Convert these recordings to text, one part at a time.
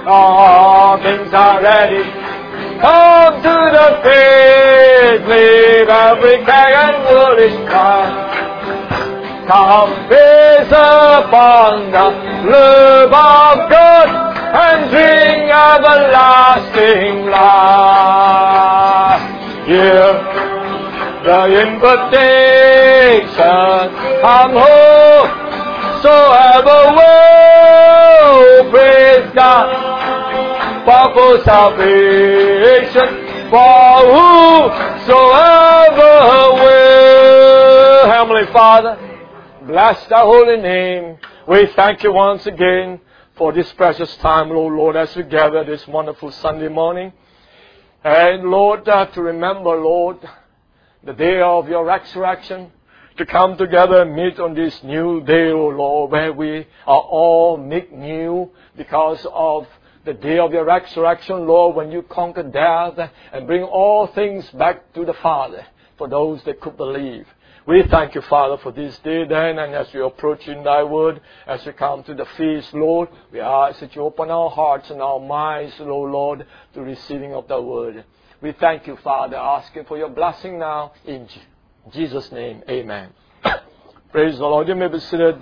All things are ready. Come to the feast, leave every care and worry come. Come gaze upon the love of God and drink everlasting life. Hear the invitation, come home, so ever will praise God for salvation, for whosoever will. Heavenly Father, bless thy holy name. We thank you once again for this precious time, Lord, as we gather this wonderful Sunday morning. And Lord, to remember, Lord, the day of your resurrection, to come together and meet on this new day, O Lord, where we are all made new because of the day of your resurrection, Lord, when you conquered death and bring all things back to the Father for those that could believe. We thank you, Father, for this day then, and as we approach in thy word, as we come to the feast, Lord, we ask that you open our hearts and our minds, Lord, to receiving of the word. We thank you, Father, asking for your blessing now in Jesus' name. Amen. Praise the Lord. You may be seated.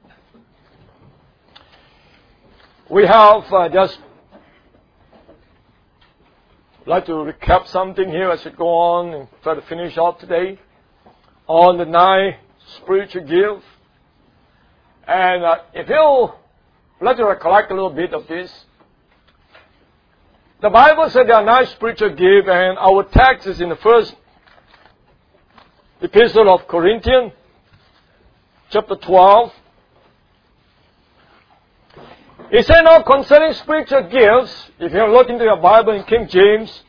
We have just like to recap something here as we go on and try to finish off today on the 9 spiritual gifts. And if you like to recollect a little bit of this, the Bible said there are 9 spiritual gifts, and our text is in the first epistle of Corinthians, chapter 12. He said, now concerning spiritual gifts, if you look into your Bible in King James,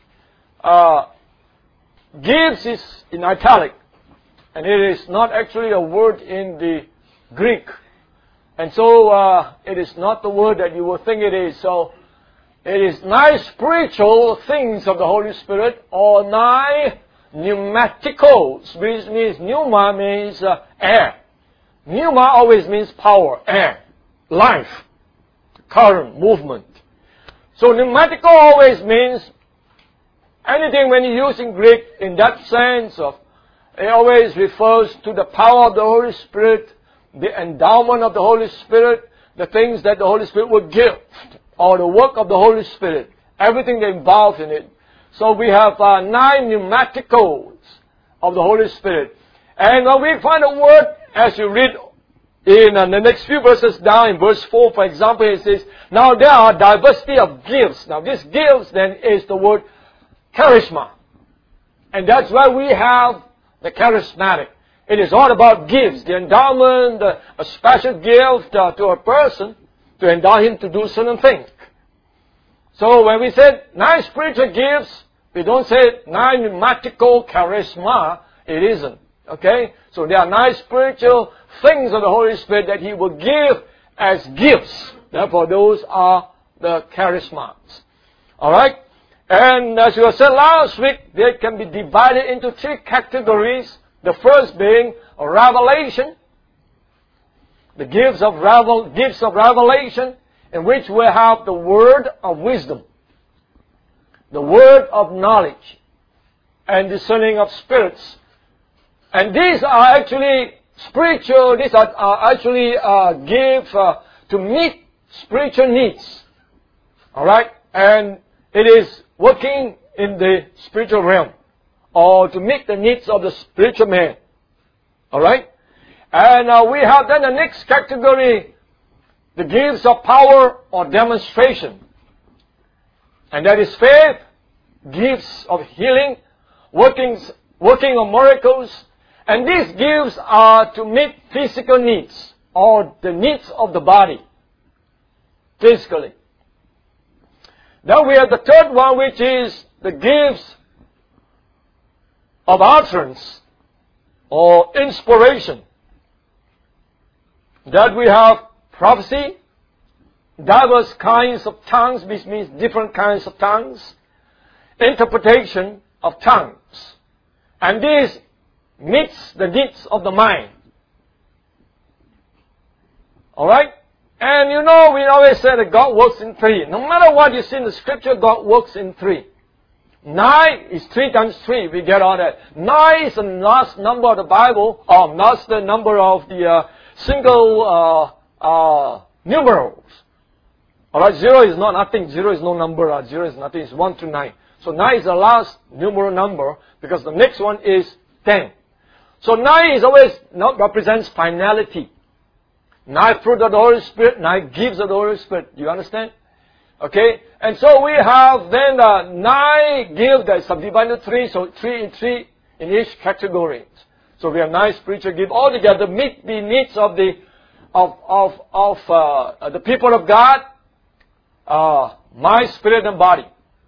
gifts is in italic. And it is not actually a word in the Greek. And so it is not the word that you would think it is. So it is 9 spiritual things of the Holy Spirit, or 9 pneumaticals, which means pneuma means air. Pneuma always means power, air, life, current, movement. So pneumatical always means anything when you use in Greek in that sense of, it always refers to the power of the Holy Spirit, the endowment of the Holy Spirit, the things that the Holy Spirit would give, or the work of the Holy Spirit, everything that involves in it. So we have 9 pneumaticals of the Holy Spirit. And when we find a word, as you read in the next few verses down in verse 4, for example, it says, now there are diversity of gifts. Now this gifts then is the word charisma. And that's why we have the charismatic. It is all about gifts, the endowment, a special gift to a person to endow him to do certain things. So when we say 9 spiritual gifts, we don't say 9 pneumatical charisma. It isn't. Okay? So there are 9 spiritual things of the Holy Spirit that He will give as gifts. Therefore, those are the charismas. Alright? And as we said last week, they can be divided into 3 categories. The first being revelation. The gifts of revelation, in which we have the word of wisdom, the word of knowledge, and discerning of spirits. And these are actually spiritual, these are actually gifts to meet spiritual needs. Alright? And it is working in the spiritual realm, or to meet the needs of the spiritual man. Alright? And we have then the next category, the gifts of power or demonstration. And that is faith, gifts of healing, working of miracles. And these gifts are to meet physical needs, or the needs of the body, physically. Then we have the third one, which is the gifts of utterance or inspiration. That we have prophecy, diverse kinds of tongues, which means different kinds of tongues, interpretation of tongues. And this meets the needs of the mind. Alright? And we always say that God works in three. No matter what you see in the scripture, God works in three. 9 is 3 times 3. We get all that. 9 is the last number of the Bible. That's the number of the single numerals. Alright, 0 is not nothing. 0 is no number. 0 is nothing. It's 1 to 9. So 9 is the last numeral number because the next one is 10. So 9 is always represents finality. 9 fruit of the Holy Spirit, 9 gifts of the Holy Spirit. Do you understand? Okay? And so we have then 9 gifts that is subdivided into 3, so 3 in 3 in each category. So we have 9 spiritual gifts altogether meet the needs of the people of God, mind, spirit, and body.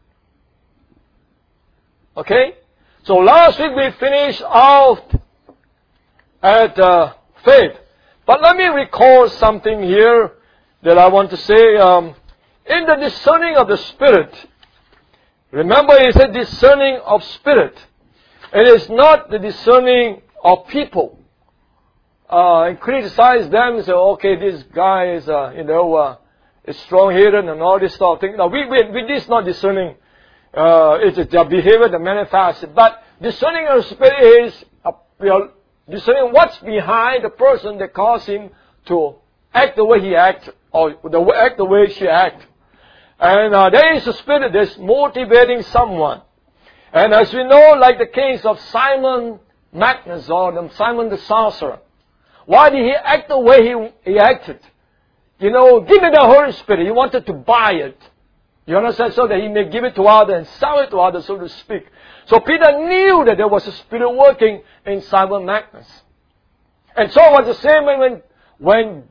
Okay? So last week we finished out at faith. But let me recall something here that I want to say. In the discerning of the Spirit, remember he said discerning of spirit. It is not the discerning of people. And criticize them and say, okay, this guy is, is strong-headed and all this sort of thing. No, this is not discerning. It's their behavior that manifests it. But discerning of the Spirit is discerning what's behind the person that caused him to act the way he acts or act the way she acts. And there is a spirit that's motivating someone. And as we know, like the case of Simon Magnus or Simon the Sorcerer, why did he act the way he acted? Give me the Holy Spirit. He wanted to buy it. You understand? So that he may give it to others and sell it to others, so to speak. So Peter knew that there was a spirit working in Simon Magnus. And so it was the same when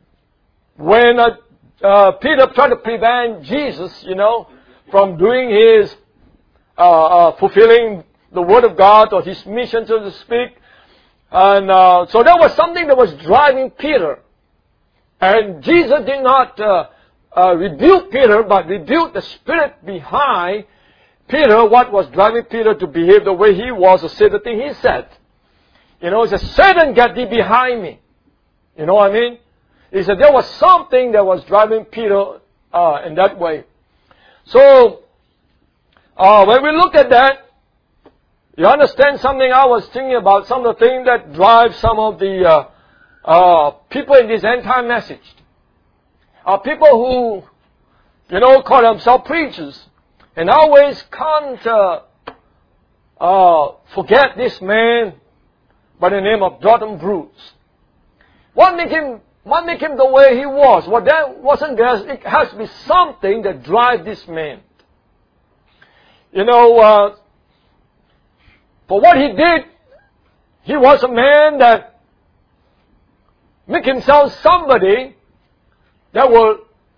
Peter tried to prevent Jesus, from doing his, fulfilling the Word of God or his mission, so to speak. And so there was something that was driving Peter. And Jesus did not rebuke Peter, but rebuked the spirit behind Peter, what was driving Peter to behave the way he was or say the thing he said. He said, Satan, get thee behind me. You know what I mean? He said there was something that was driving Peter in that way. So, when we look at that, you understand something I was thinking about, some of the things that drive some of the people in this end-time message. People who, call themselves preachers. And always can't forget this man by the name of Jordan Bruce. What make him the way he was? Well, that wasn't there. It has to be something that drives this man. For what he did, he was a man that make himself somebody that will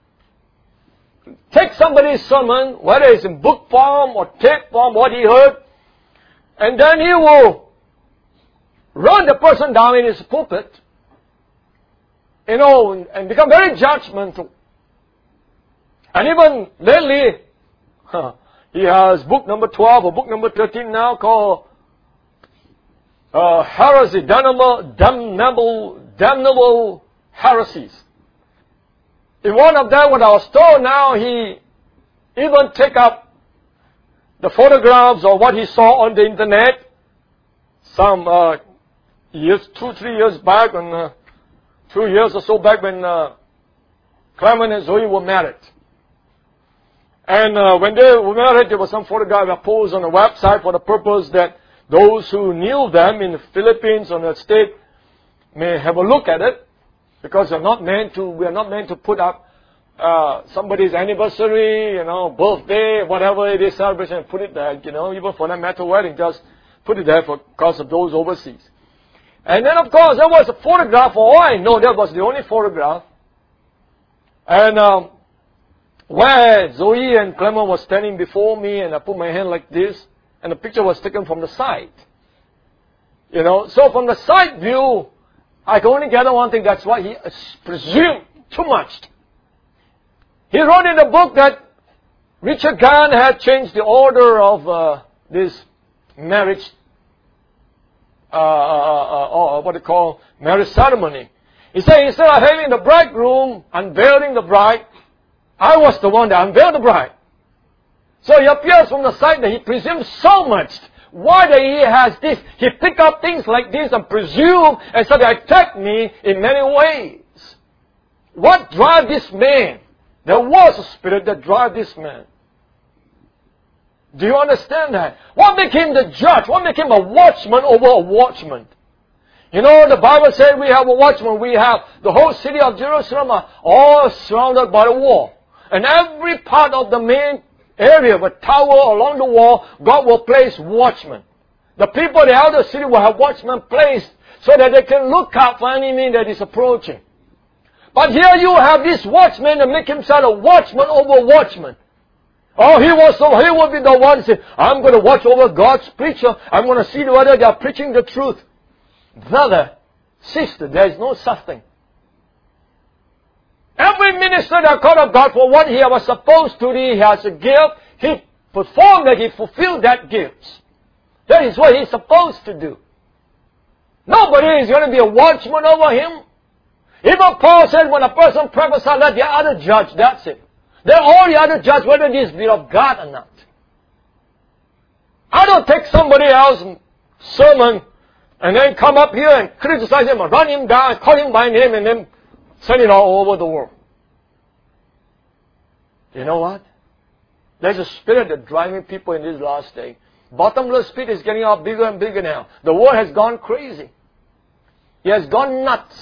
take somebody's sermon, whether it's in book form or tape form, what he heard, and then he will run the person down in his pulpit, and become very judgmental. And even lately, he has book number 12 or book number 13 now called Heresy, Damnable Heresies. In one of them, what I was told now, he even take up the photographs of what he saw on the internet some 2-3 years back, when 2 years or so back when Clement and Zoe were married. And when they were married, there was some photograph that posed on the website for the purpose that those who knew them in the Philippines or the state may have a look at it. Because we are not meant to put up somebody's anniversary, birthday, whatever it is, celebration, and put it there, even for that matter, wedding, just put it there because of those overseas. And then, of course, there was a photograph, for all I know, that was the only photograph. And where Zoe and Clement were standing before me, and I put my hand like this, and the picture was taken from the side. So from the side view, I can only gather one thing, that's why he presumed too much. He wrote in the book that Richard Gann had changed the order of this marriage, or what they call marriage ceremony. He said, instead of having the bridegroom unveiling the bride, I was the one that unveiled the bride. So he appears from the side that he presumes so much. Why that he has this? He pick up things like this and presume and so they attack me in many ways. What drives this man? There was a spirit that drives this man. Do you understand that? What make him the judge? What make him a watchman over a watchman? You know, the Bible says we have a watchman. We have the whole city of Jerusalem are all surrounded by the wall. And every part of the main area, the tower along the wall, God will place watchmen. The people in the outer city will have watchmen placed so that they can look out for any enemy that is approaching. But here you have this watchman that make himself a watchman over watchman. Oh, he will be the one say, I'm going to watch over God's preacher. I'm going to see whether they are preaching the truth. Brother, sister, there is no such thing. Every minister that called of God for what he was supposed to do, he has a gift. He performed that, he fulfilled that gift. That is what he's supposed to do. Nobody is going to be a watchman over him. Even Paul said when a person prophesies, let the other judge, that's it. Then all the other judge whether this be of God or not. I don't take somebody else's sermon and then come up here and criticize him or run him down, call him by name and then send it all over the world. You know what? There's a spirit that's driving people in this last day. Bottomless pit is getting out bigger and bigger now. The world has gone crazy. It has gone nuts.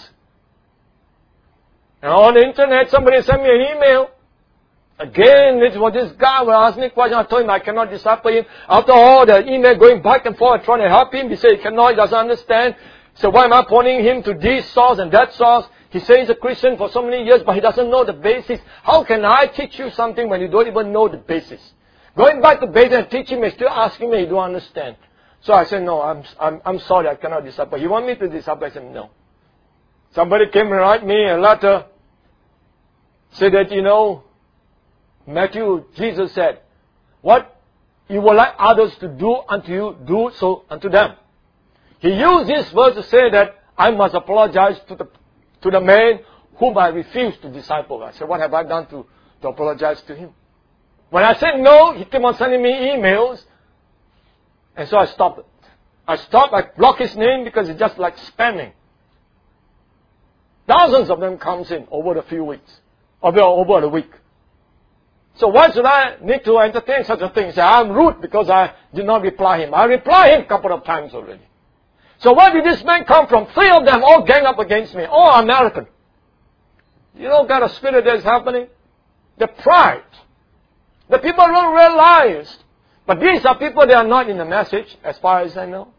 And on the internet, somebody sent me an email. Again, this was this guy will ask me a question. I told him I cannot disciple him. After all the email going back and forth trying to help him, he said he cannot, he doesn't understand. So why am I pointing him to this source and that source? He says he's a Christian for so many years, but he doesn't know the basis. How can I teach you something when you don't even know the basis? Going back to basics and teaching me, still asking me, you don't understand. So I said, no, I'm sorry, I cannot disciple. You want me to disciple? I said, no. Somebody came and write me a letter, said that, you know, Matthew, Jesus said, what you would like others to do unto you, do so unto them. He used this verse to say that I must apologize to the man whom I refused to disciple. I said, what have I done to apologize to him? When I said no, he kept on sending me emails. And so I stopped it. I blocked his name because it's just like spamming. Thousands of them comes in over the few weeks. Over the week. So why should I need to entertain such a thing? Say, I'm rude because I did not reply him. I replied him a couple of times already. So where did this man come from? 3 of them all gang up against me. All American. You know what kind of spirit that is happening? The pride. The people don't realize. But these are people that are not in the message, as far as I know.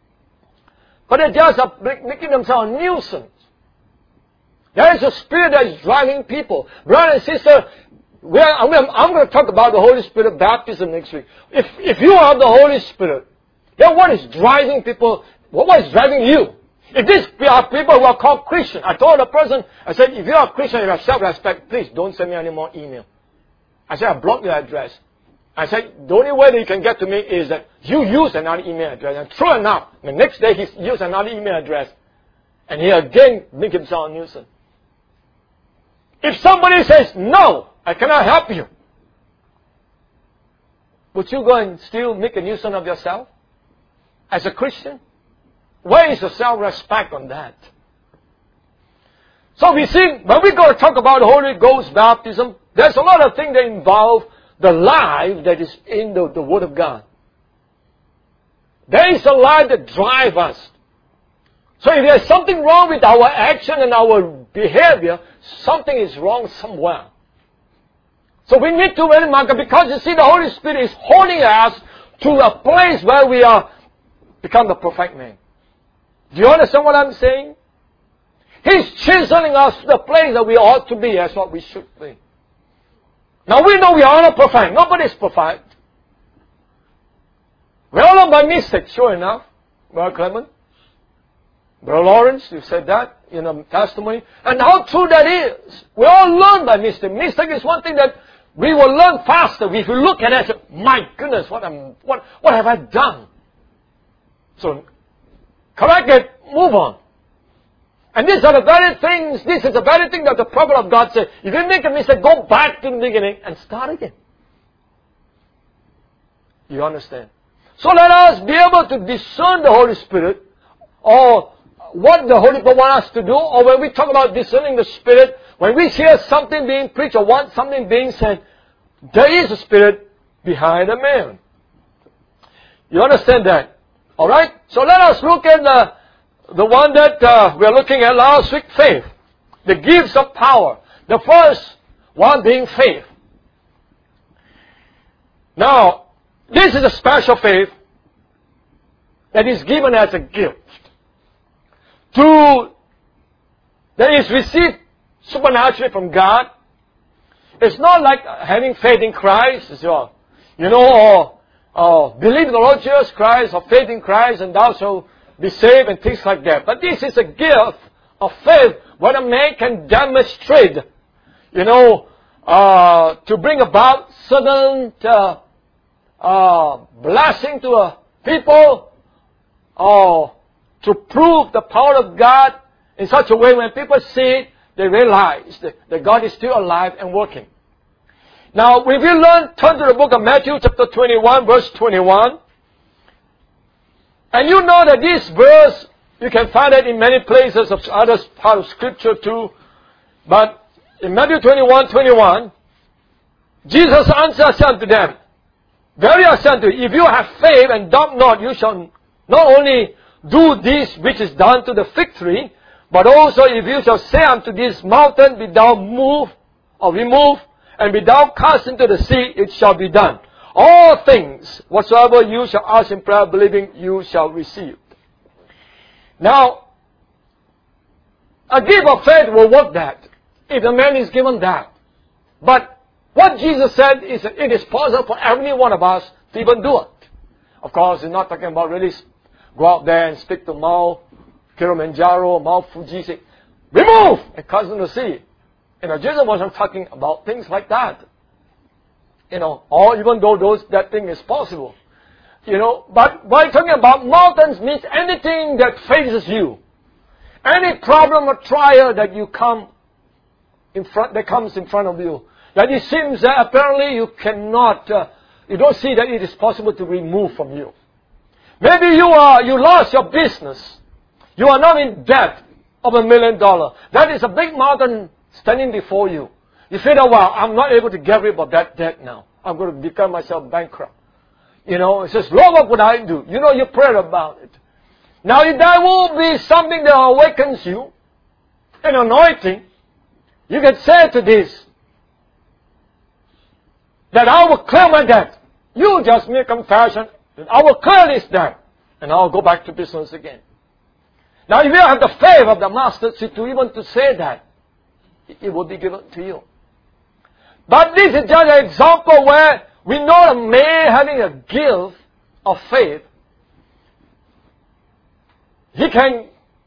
But they just are making themselves a nuisance. There is a spirit that is driving people. Brother and sister, I'm going to talk about the Holy Spirit baptism next week. If you have the Holy Spirit, then what is driving people? What is driving you? If these are people who are called Christian, I told the person, I said, if you are a Christian, you have self-respect, please don't send me any more email. I said, I blocked your address. I said, the only way that you can get to me is that you use another email address. And true enough, the next day he used another email address. And he again made himself a nuisance. If somebody says, no, I cannot help you, would you go and still make a nuisance of yourself? As a Christian? Where is your self-respect on that? So we see, when we go to talk about the Holy Ghost baptism, there's a lot of things that involve the life that is in the Word of God. There is a life that drives us. So if there's something wrong with our action and our behavior, something is wrong somewhere. So we need to really mark it, because you see the Holy Spirit is holding us to a place where we are become the perfect man. Do you understand what I'm saying? He's chiseling us to the place that we ought to be as what we should be. Now we know we are not perfect. Nobody is perfect. We all learn by mistake, sure enough. Brother Clement, Brother Lawrence, you said that in a testimony. And how true that is. We all learn by mistake. Mistake is one thing that we will learn faster. If you look at it, say, my goodness, what have I done? So, correct it, move on. And these are the very things, this is the very thing that the prophet of God said. If you make a mistake, go back to the beginning and start again. You understand? So let us be able to discern the Holy Spirit, or what the Holy Spirit wants us to do, or when we talk about discerning the Spirit, when we hear something being preached or want something being said, there is a Spirit behind a man. You understand that? Alright? So let us look at the one that we are looking at last week, faith. The gifts of power. The first one being faith. Now, this is a special faith that is given as a gift. That is received supernaturally from God. It's not like having faith in Christ, or believe in the Lord Jesus Christ, or faith in Christ, and thou shalt be saved, and things like that. But this is a gift of faith, where a man can demonstrate, to bring about certain blessing to a people, or to prove the power of God in such a way when people see it, they realize that God is still alive and working. Now, if you turn to the book of Matthew chapter 21, verse 21, and you know that this verse, you can find it in many places of other part of Scripture too, but in Matthew 21:21, Jesus answers unto them, Verily I say unto you, if you have faith and doubt not, you shall not only do this which is done to the fig tree, but also if you shall say unto this mountain, be thou moved or removed, and be thou cast into the sea, it shall be done. All things whatsoever you shall ask in prayer, believing, you shall receive. Now, a gift of faith will work that, if the man is given that. But what Jesus said is that it is possible for every one of us to even do it. Of course, he's not talking about really go out there and speak to Mount Kilimanjaro, Mount Fuji, say, remove! And cast into the sea. Jesus wasn't talking about things like that. Or even though that thing is possible. But by talking about mountains means anything that faces you. Any problem or trial that that comes in front of you. That it seems that apparently you cannot, you don't see that it is possible to remove from you. Maybe you lost your business. You are now in debt of $1 million. That is a big mountain standing before you. You say, I'm not able to get rid of that debt now. I'm going to declare myself bankrupt. It says, Lord, what would I do? You pray about it. Now, if there will be something that awakens you, an anointing, you can say to this, that I will clear my debt. You just make confession, that I will clear this debt, and I'll go back to business again. Now, if you have the faith of the master to even to say that, it will be given to you. But this is just an example where we know a man having a gift of faith. He can,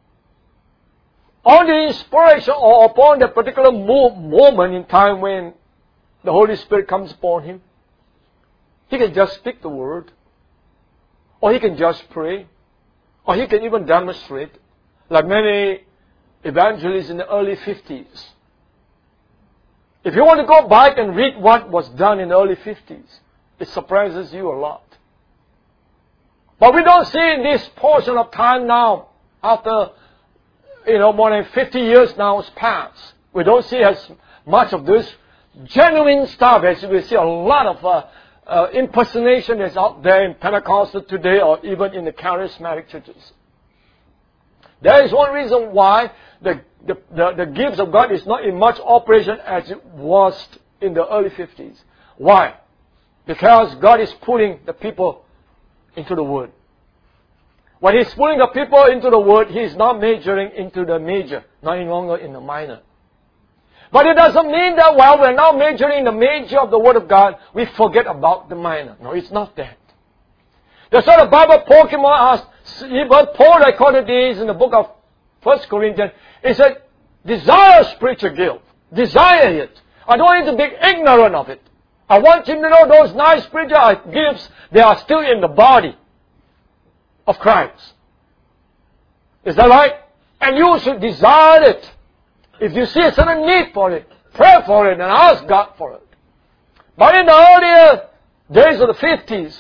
on the inspiration or upon the particular moment in time when the Holy Spirit comes upon him, he can just speak the word, or he can just pray, or he can even demonstrate, like many evangelists in the early 50s. If you want to go back and read what was done in the early 50s, it surprises you a lot. But we don't see in this portion of time now, after, more than 50 years now has passed, we don't see as much of this genuine stuff as we see a lot of impersonation that's out there in Pentecostal today or even in the charismatic churches. There is one reason why the gifts of God is not in much operation as it was in the early 50s. Why? Because God is pulling the people into the Word. When He's pulling the people into the Word, He is not majoring into the major, not any longer in the minor. But it doesn't mean that while we're now majoring in the major of the Word of God, we forget about the minor. No, it's not that. That's why the Bible, Paul recorded this in the book of 1 Corinthians. He said, desire spiritual gift. Desire it. I don't want you to be ignorant of it. I want you to know those nice spiritual gifts, they are still in the body of Christ. Is that right? And you should desire it. If you see a certain need for it, pray for it and ask God for it. But in the earlier days of the 50s,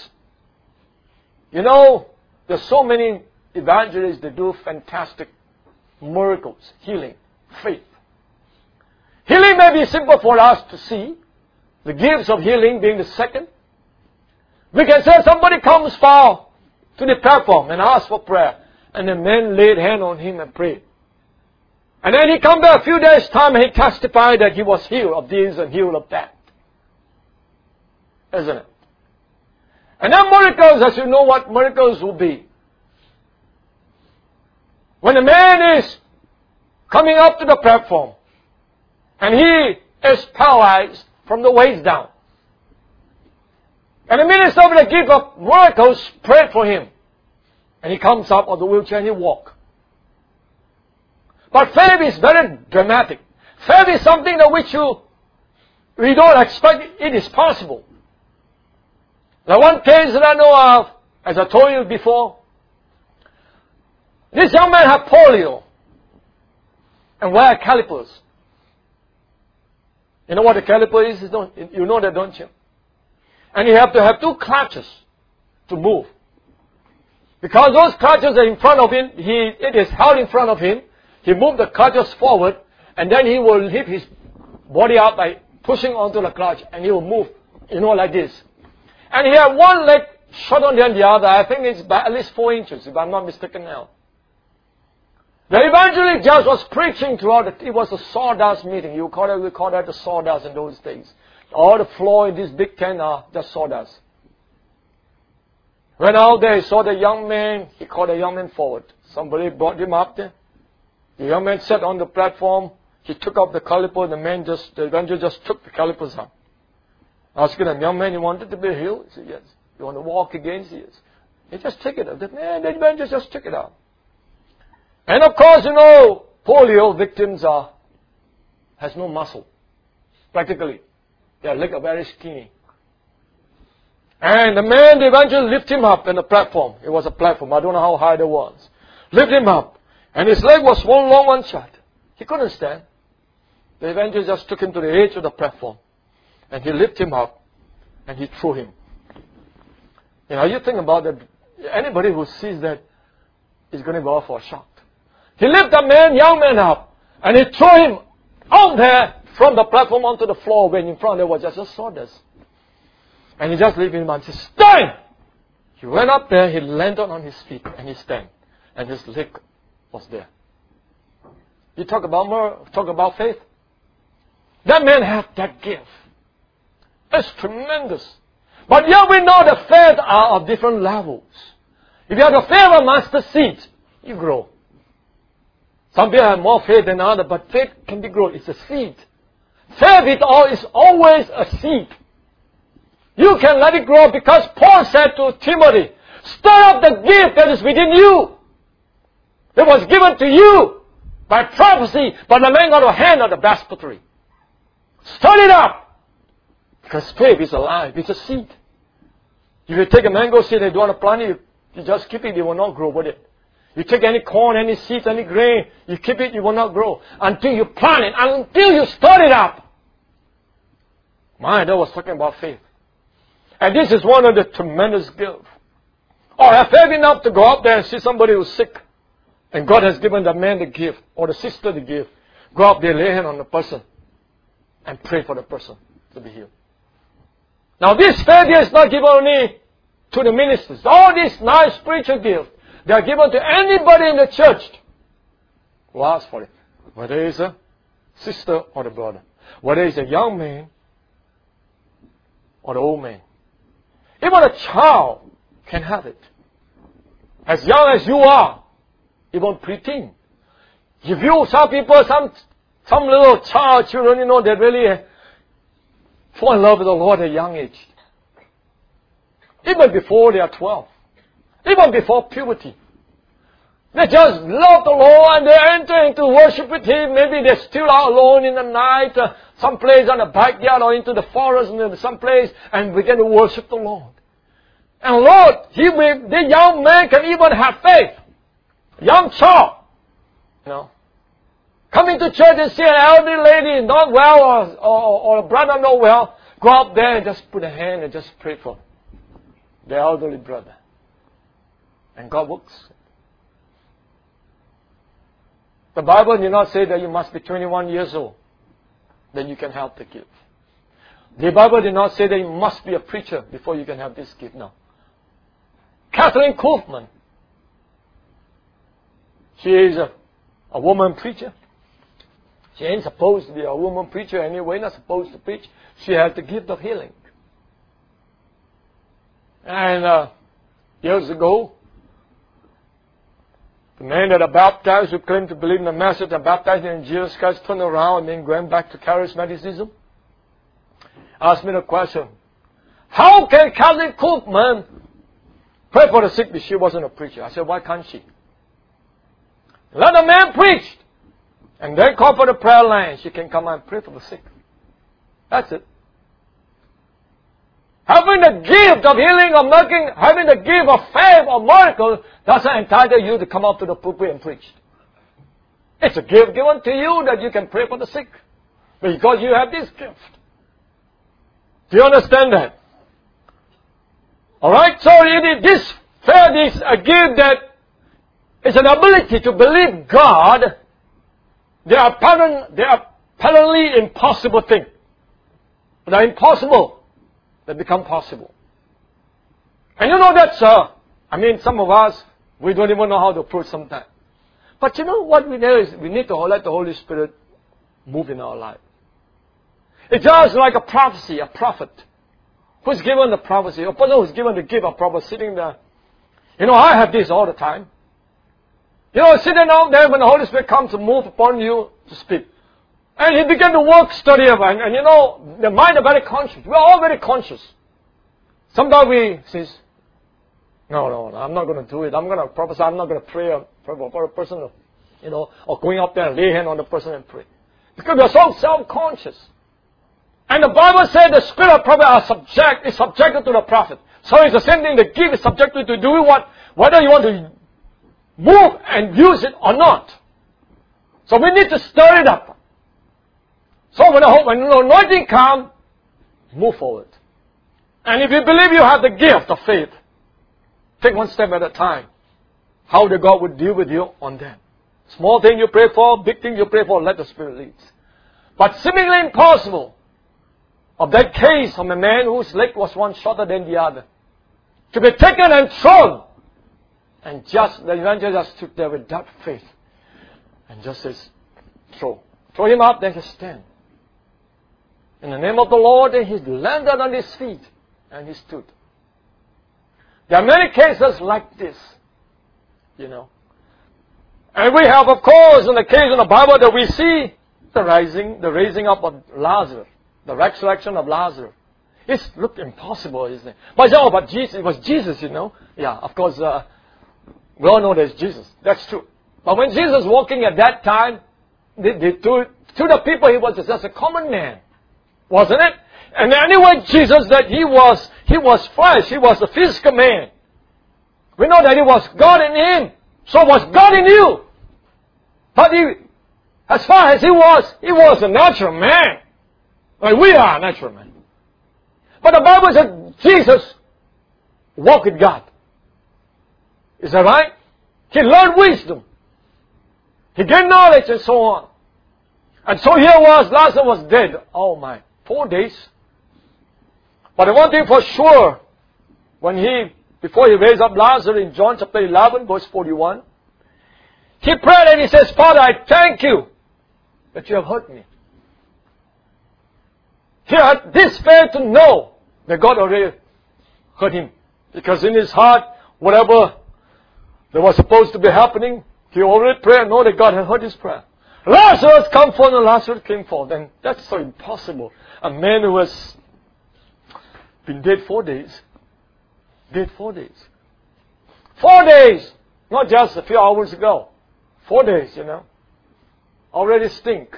there's so many evangelists that do fantastic miracles, healing, faith. Healing may be simple for us to see. The gifts of healing being the second. We can say somebody comes forward to the platform and asks for prayer. And the man laid hand on him and prayed. And then he come back a few days' time and he testified that he was healed of this and healed of that. Isn't it? And then miracles, as you know what miracles will be. When a man is coming up to the platform and he is paralyzed from the waist down. And the minister of the gift of miracles prayed for him. And he comes up on the wheelchair and he walks. But faith is very dramatic. Faith is something that we don't expect it is possible. The one case that I know of, as I told you before, this young man had polio and wear calipers. You know what a caliper is? You know that, don't you? And you have to have 2 clutches to move. Because those clutches are in front of him, it is held in front of him. He moves the clutches forward, and then he will lift his body up by pushing onto the clutch, and he will move, like this. And he had one leg shorter than the other. I think it's by at least 4 inches, if I'm not mistaken now. The evangelist just was preaching throughout it. It was a sawdust meeting. We call that the sawdust in those days. All the floor in this big tent are just sawdust. Went out there, he saw the young man. He called the young man forward. Somebody brought him up there. The young man sat on the platform. He took up the caliper. The evangelist just took the calipers up. Asking him, young man, you wanted to be healed? He said, yes. You want to walk again? He said, yes. He just took it up. The evangelist just took it out. And of course, polio victims has no muscle. Practically. Their legs are very skinny. And the evangelist lifted him up on the platform. It was a platform. I don't know how high it was. Lifted him up. And his leg was one long, one short. He couldn't stand. The evangelist just took him to the edge of the platform. And he lifted him up. And he threw him. You think about that. Anybody who sees that is going to go off for a shock. He lifted the young man up. And he threw him out there from the platform onto the floor when in front there was just a sawdust. And he just lifted him up and said, stand! He went up there, he landed on his feet, and he stand. And his leg was there. You talk about faith. That man had that gift. It's tremendous. But yet we know the faith are of different levels. If you have the faith of a mustard seed, you grow. Some people have more faith than others, but faith can be grown. It's a seed. Faith is always a seed. You can let it grow because Paul said to Timothy, stir up the gift that is within you. It was given to you by prophecy, but the man got a hand on the basketry. Stir it up. Because faith is alive. It's a seed. If you take a mango seed and you want to plant it, you just keep it, it will not grow with it. You take any corn, any seeds, any grain, you keep it, it will not grow. Until you plant it, until you stir it up. That was talking about faith. And this is one of the tremendous gifts. Or have faith enough to go up there and see somebody who's sick. And God has given the man the gift, or the sister the gift. Go up there, lay hand on the person, and pray for the person to be healed. Now this faith is not given only to the ministers. All these nice spiritual gifts, they are given to anybody in the church who asks for it. Whether it's a sister or the brother. Whether it's a young man or the old man. Even a child can have it. As young as you are, even preteen. If you, some people, some little children, they really fall in love with the Lord at a young age. Even before they are 12. Even before puberty. They just love the Lord and they enter into worship with Him. Maybe they're still out alone in the night, someplace on the backyard or into the forest, someplace, and begin to worship the Lord. And Lord, the young man can even have faith. Young child. You know, coming to church and see an elderly lady not well or a brother not well, go up there and just put a hand and just pray for the elderly brother. And God works. The Bible did not say that you must be 21 years old, then you can have the gift. The Bible did not say that you must be a preacher before you can have this gift. No. Kathleen Kaufman, she is a woman preacher. She ain't supposed to be a woman preacher anyway, not supposed to preach. She has the gift of healing. And years ago, the men that are baptized who claim to believe in the message and baptized in Jesus Christ turned around and then went back to charismaticism. Asked me the question, how can Kathleen Kaufman pray for the sick if she wasn't a preacher? I said, why can't she? Let the man preach. And then call for the prayer line. She can come and pray for the sick. That's it. Having the gift of healing, of milking, having the gift of faith, of miracle, doesn't entitle you to come up to the pulpit and preach. It's a gift given to you that you can pray for the sick. Because you have this gift. Do you understand that? Alright, so this faith is a gift that is an ability to believe God. They are apparently impossible things. But they're impossible. They become possible. And you know that's, some of us, we don't even know how to approach sometimes. But you know what we know is we need to let the Holy Spirit move in our life. It's just like a prophecy, a prophet who's given the prophecy, a person who's given the gift of prophecy sitting there. You know, I have this all the time. You know, sitting out there when the Holy Spirit comes to move upon you to speak. And he began to work, study of it. And you know, the mind is very conscious. We're all very conscious. Sometimes we say, no, I'm not going to do it. I'm going to prophesy. I'm not going to pray for a person, you know, or going up there and lay hand on the person and pray. Because we're so self-conscious. And the Bible said the spirit of prophet is subjected to the prophet. So it's the same thing. The gift is subjected to do whether you want to move and use it or not. So we need to stir it up. So when the anointing comes, move forward. And if you believe you have the gift of faith, take one step at a time. How the God would deal with you on that. Small thing you pray for, big thing you pray for, let the Spirit lead. But seemingly impossible of that case of a man whose leg was one shorter than the other, to be taken and thrown. And just the evangelist just stood there with that faith and just says, throw him up, then he stand. In the name of the Lord, then he landed on his feet and he stood. There are many cases like this, you know. And we have, of course, in the case in the Bible that we see the raising up of Lazarus, the resurrection of Lazarus. It looked impossible, isn't it? But Jesus, it was Jesus, you know. Yeah, of course, we all know there's Jesus. That's true. But when Jesus was walking at that time, to the people, he was just a common man. Wasn't it? And anyway, Jesus, that he was flesh. He was a physical man. We know that he was God in him. So was God in you. But as far as he was a natural man. Like we are a natural man. But the Bible said Jesus walked with God. Is that right? He learned wisdom. He gained knowledge and so on. And so here Lazarus was dead. Oh my, 4 days. But the one thing for sure, before he raised up Lazarus in John chapter 11, verse 41, he prayed and he says, Father, I thank you that you have heard me. He had this faith to know that God already heard him. Because in his heart, whatever that was supposed to be happening, he already prayed and know that God had heard his prayer. Lazarus come forth and Lazarus came forth. And that's so impossible. A man who has been dead 4 days. Dead 4 days. 4 days! Not just a few hours ago. 4 days, you know. Already stink.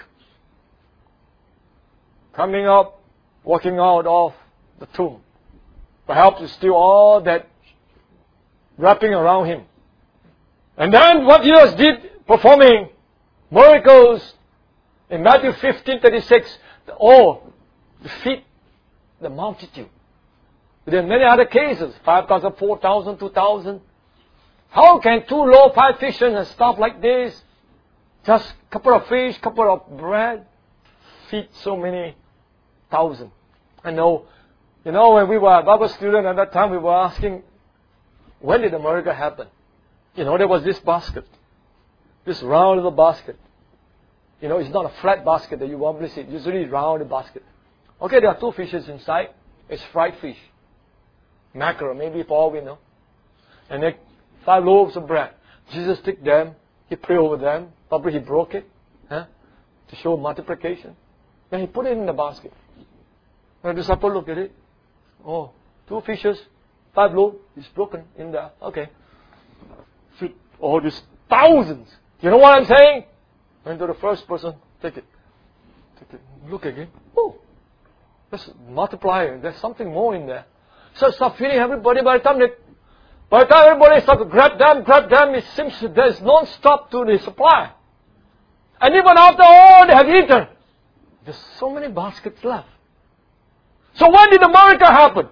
Coming up, walking out of the tomb. Perhaps it's still all that wrapping around him. And then what Jesus did, performing Miracles in Matthew 15:36. To feed the multitude. There are many other cases. 5,000, 4,000, 2,000. How can 2 loaves, 5 fishes and stuff like this, just a couple of fish, couple of bread, feed so many thousand? I know, when we were a Bible student at that time, we were asking, when did the miracle happen? There was this basket, this round little basket. It's not a flat basket that you normally see. Usually it's round basket. Okay, there are 2 fishes inside. It's fried fish. Mackerel, maybe for all we know. And then 5 loaves of bread. Jesus took them. He prayed over them. Probably he broke it to show multiplication. Then he put it in the basket. And the disciple looked at it. 2 fishes, 5 loaves. It's broken in there. Okay. Feed all these thousands. You know what I'm saying? Went to the first person. Take it. Look again. Let's multiply it. There's something more in there. So start feeding everybody. By the time everybody starts to grab them, it seems there's no stop to the supply. And even after all they have eaten, there's so many baskets left. So when did the miracle happen?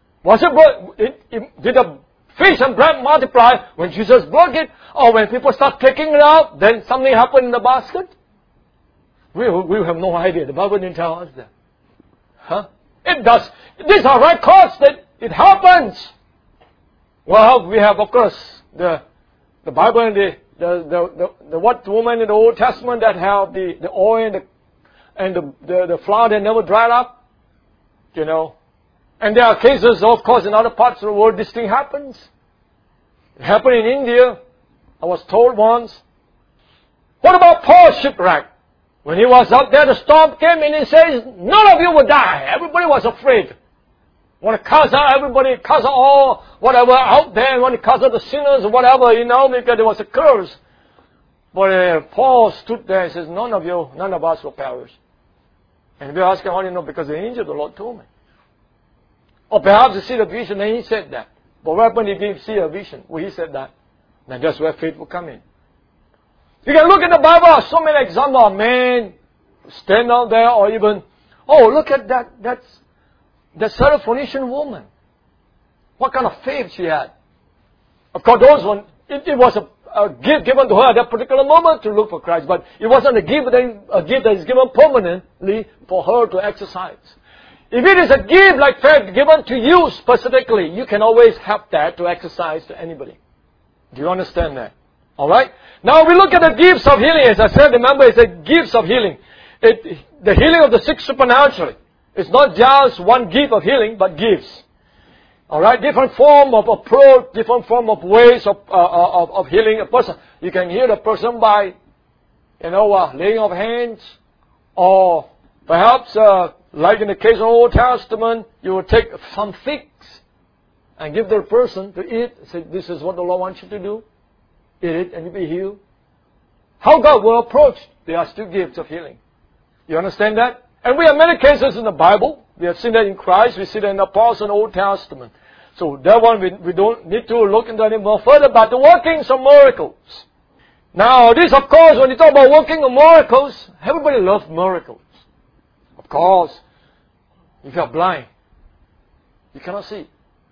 Did the fish and bread multiply when Jesus broke it? Or when people start taking it out, then something happened in the basket? We have no idea. The Bible didn't tell us that. It does. These are records that it happens. Well, we have, of course, the Bible and the what woman in the Old Testament that have the oil and the flour that never dried up. And there are cases, of course, in other parts of the world this thing happens. It happened in India. I was told once. What about Paul's shipwreck? When he was out there, the storm came and he says, none of you will die. Everybody was afraid. Want to cast out everybody, cast out all whatever out there, want to cast out the sinners or whatever, because there was a curse. But Paul stood there and says, none of us will perish. And we asked him, how do you know? Because the angel of the Lord told me. Or perhaps he see the vision and he said that. But what happened if he see a vision? Well, he said that. Then that's where faith will come in. You can look in the Bible, so many examples of men stand out there, or even, look at that Syrophoenician woman. What kind of faith she had. Of course, it was a gift given to her at that particular moment to look for Christ, but it wasn't a gift that is given permanently for her to exercise. If it is a gift like faith given to you specifically, you can always have that to exercise to anybody. Do you understand that? Alright? Now we look at the gifts of healing. As I said, remember, it's the gifts of healing. The healing of the sick supernaturally. It's not just one gift of healing, but gifts. Alright? Different form of approach, different form of ways of healing a person. You can heal a person by, laying of hands, or perhaps, like in the case of the Old Testament, you will take some figs and give the person to eat. Say, this is what the Lord wants you to do. Eat it and you'll be healed. How God will approach, there are still gifts of healing. You understand that? And we have many cases in the Bible. We have seen that in Christ. We see that in the Apostles and Old Testament. So that one we don't need to look into any more further. But the workings of miracles. Now this, of course, when you talk about working of miracles, everybody loves miracles. Of course, if you are blind, you cannot see.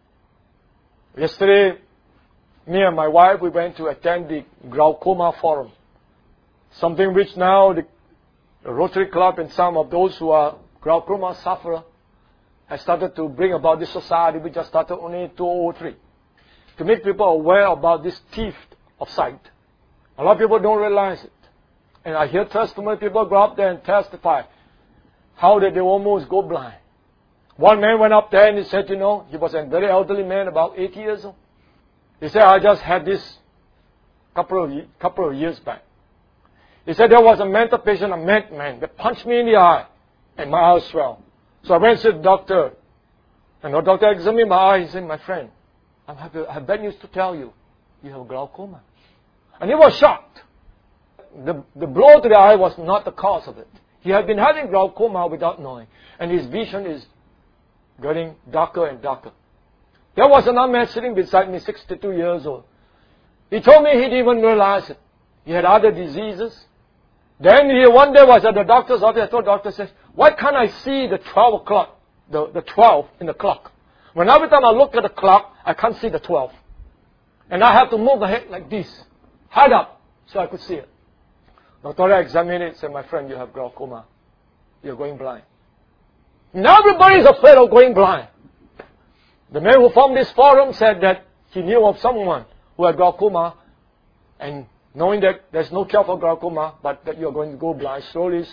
Yesterday, me and my wife, we went to attend the Glaucoma Forum. Something which now the Rotary Club and some of those who are glaucoma sufferer has started to bring about this society. We just started only in 2003. To make people aware about this thief of sight. A lot of people don't realize it. And I hear testimony, people go up there and testify how they almost go blind. One man went up there and he said, he was a very elderly man, about 80 years old. He said, I just had this couple of years back. He said, there was a mental patient, a madman, that punched me in the eye, and my eye swelled. So I went to the doctor, and the doctor examined my eye. He said, my friend, I have bad news to tell you. You have glaucoma. And he was shocked. The blow to the eye was not the cause of it. He had been having glaucoma without knowing, and his vision is getting darker and darker. There was another man sitting beside me, 62 years old. He told me he didn't even realize it. He had other diseases. Then one day was at the doctor's office. I told the doctor, says, why can't I see the 12 o'clock, the 12 in the clock? When every time I look at the clock, I can't see the 12. And I have to move my head like this, head up, so I could see it. Doctor examined it and said, my friend, you have glaucoma. You're going blind. Now everybody is afraid of going blind. The man who formed this forum said that he knew of someone who had glaucoma, and knowing that there's no cure for glaucoma, but that you're going to go blind slowly,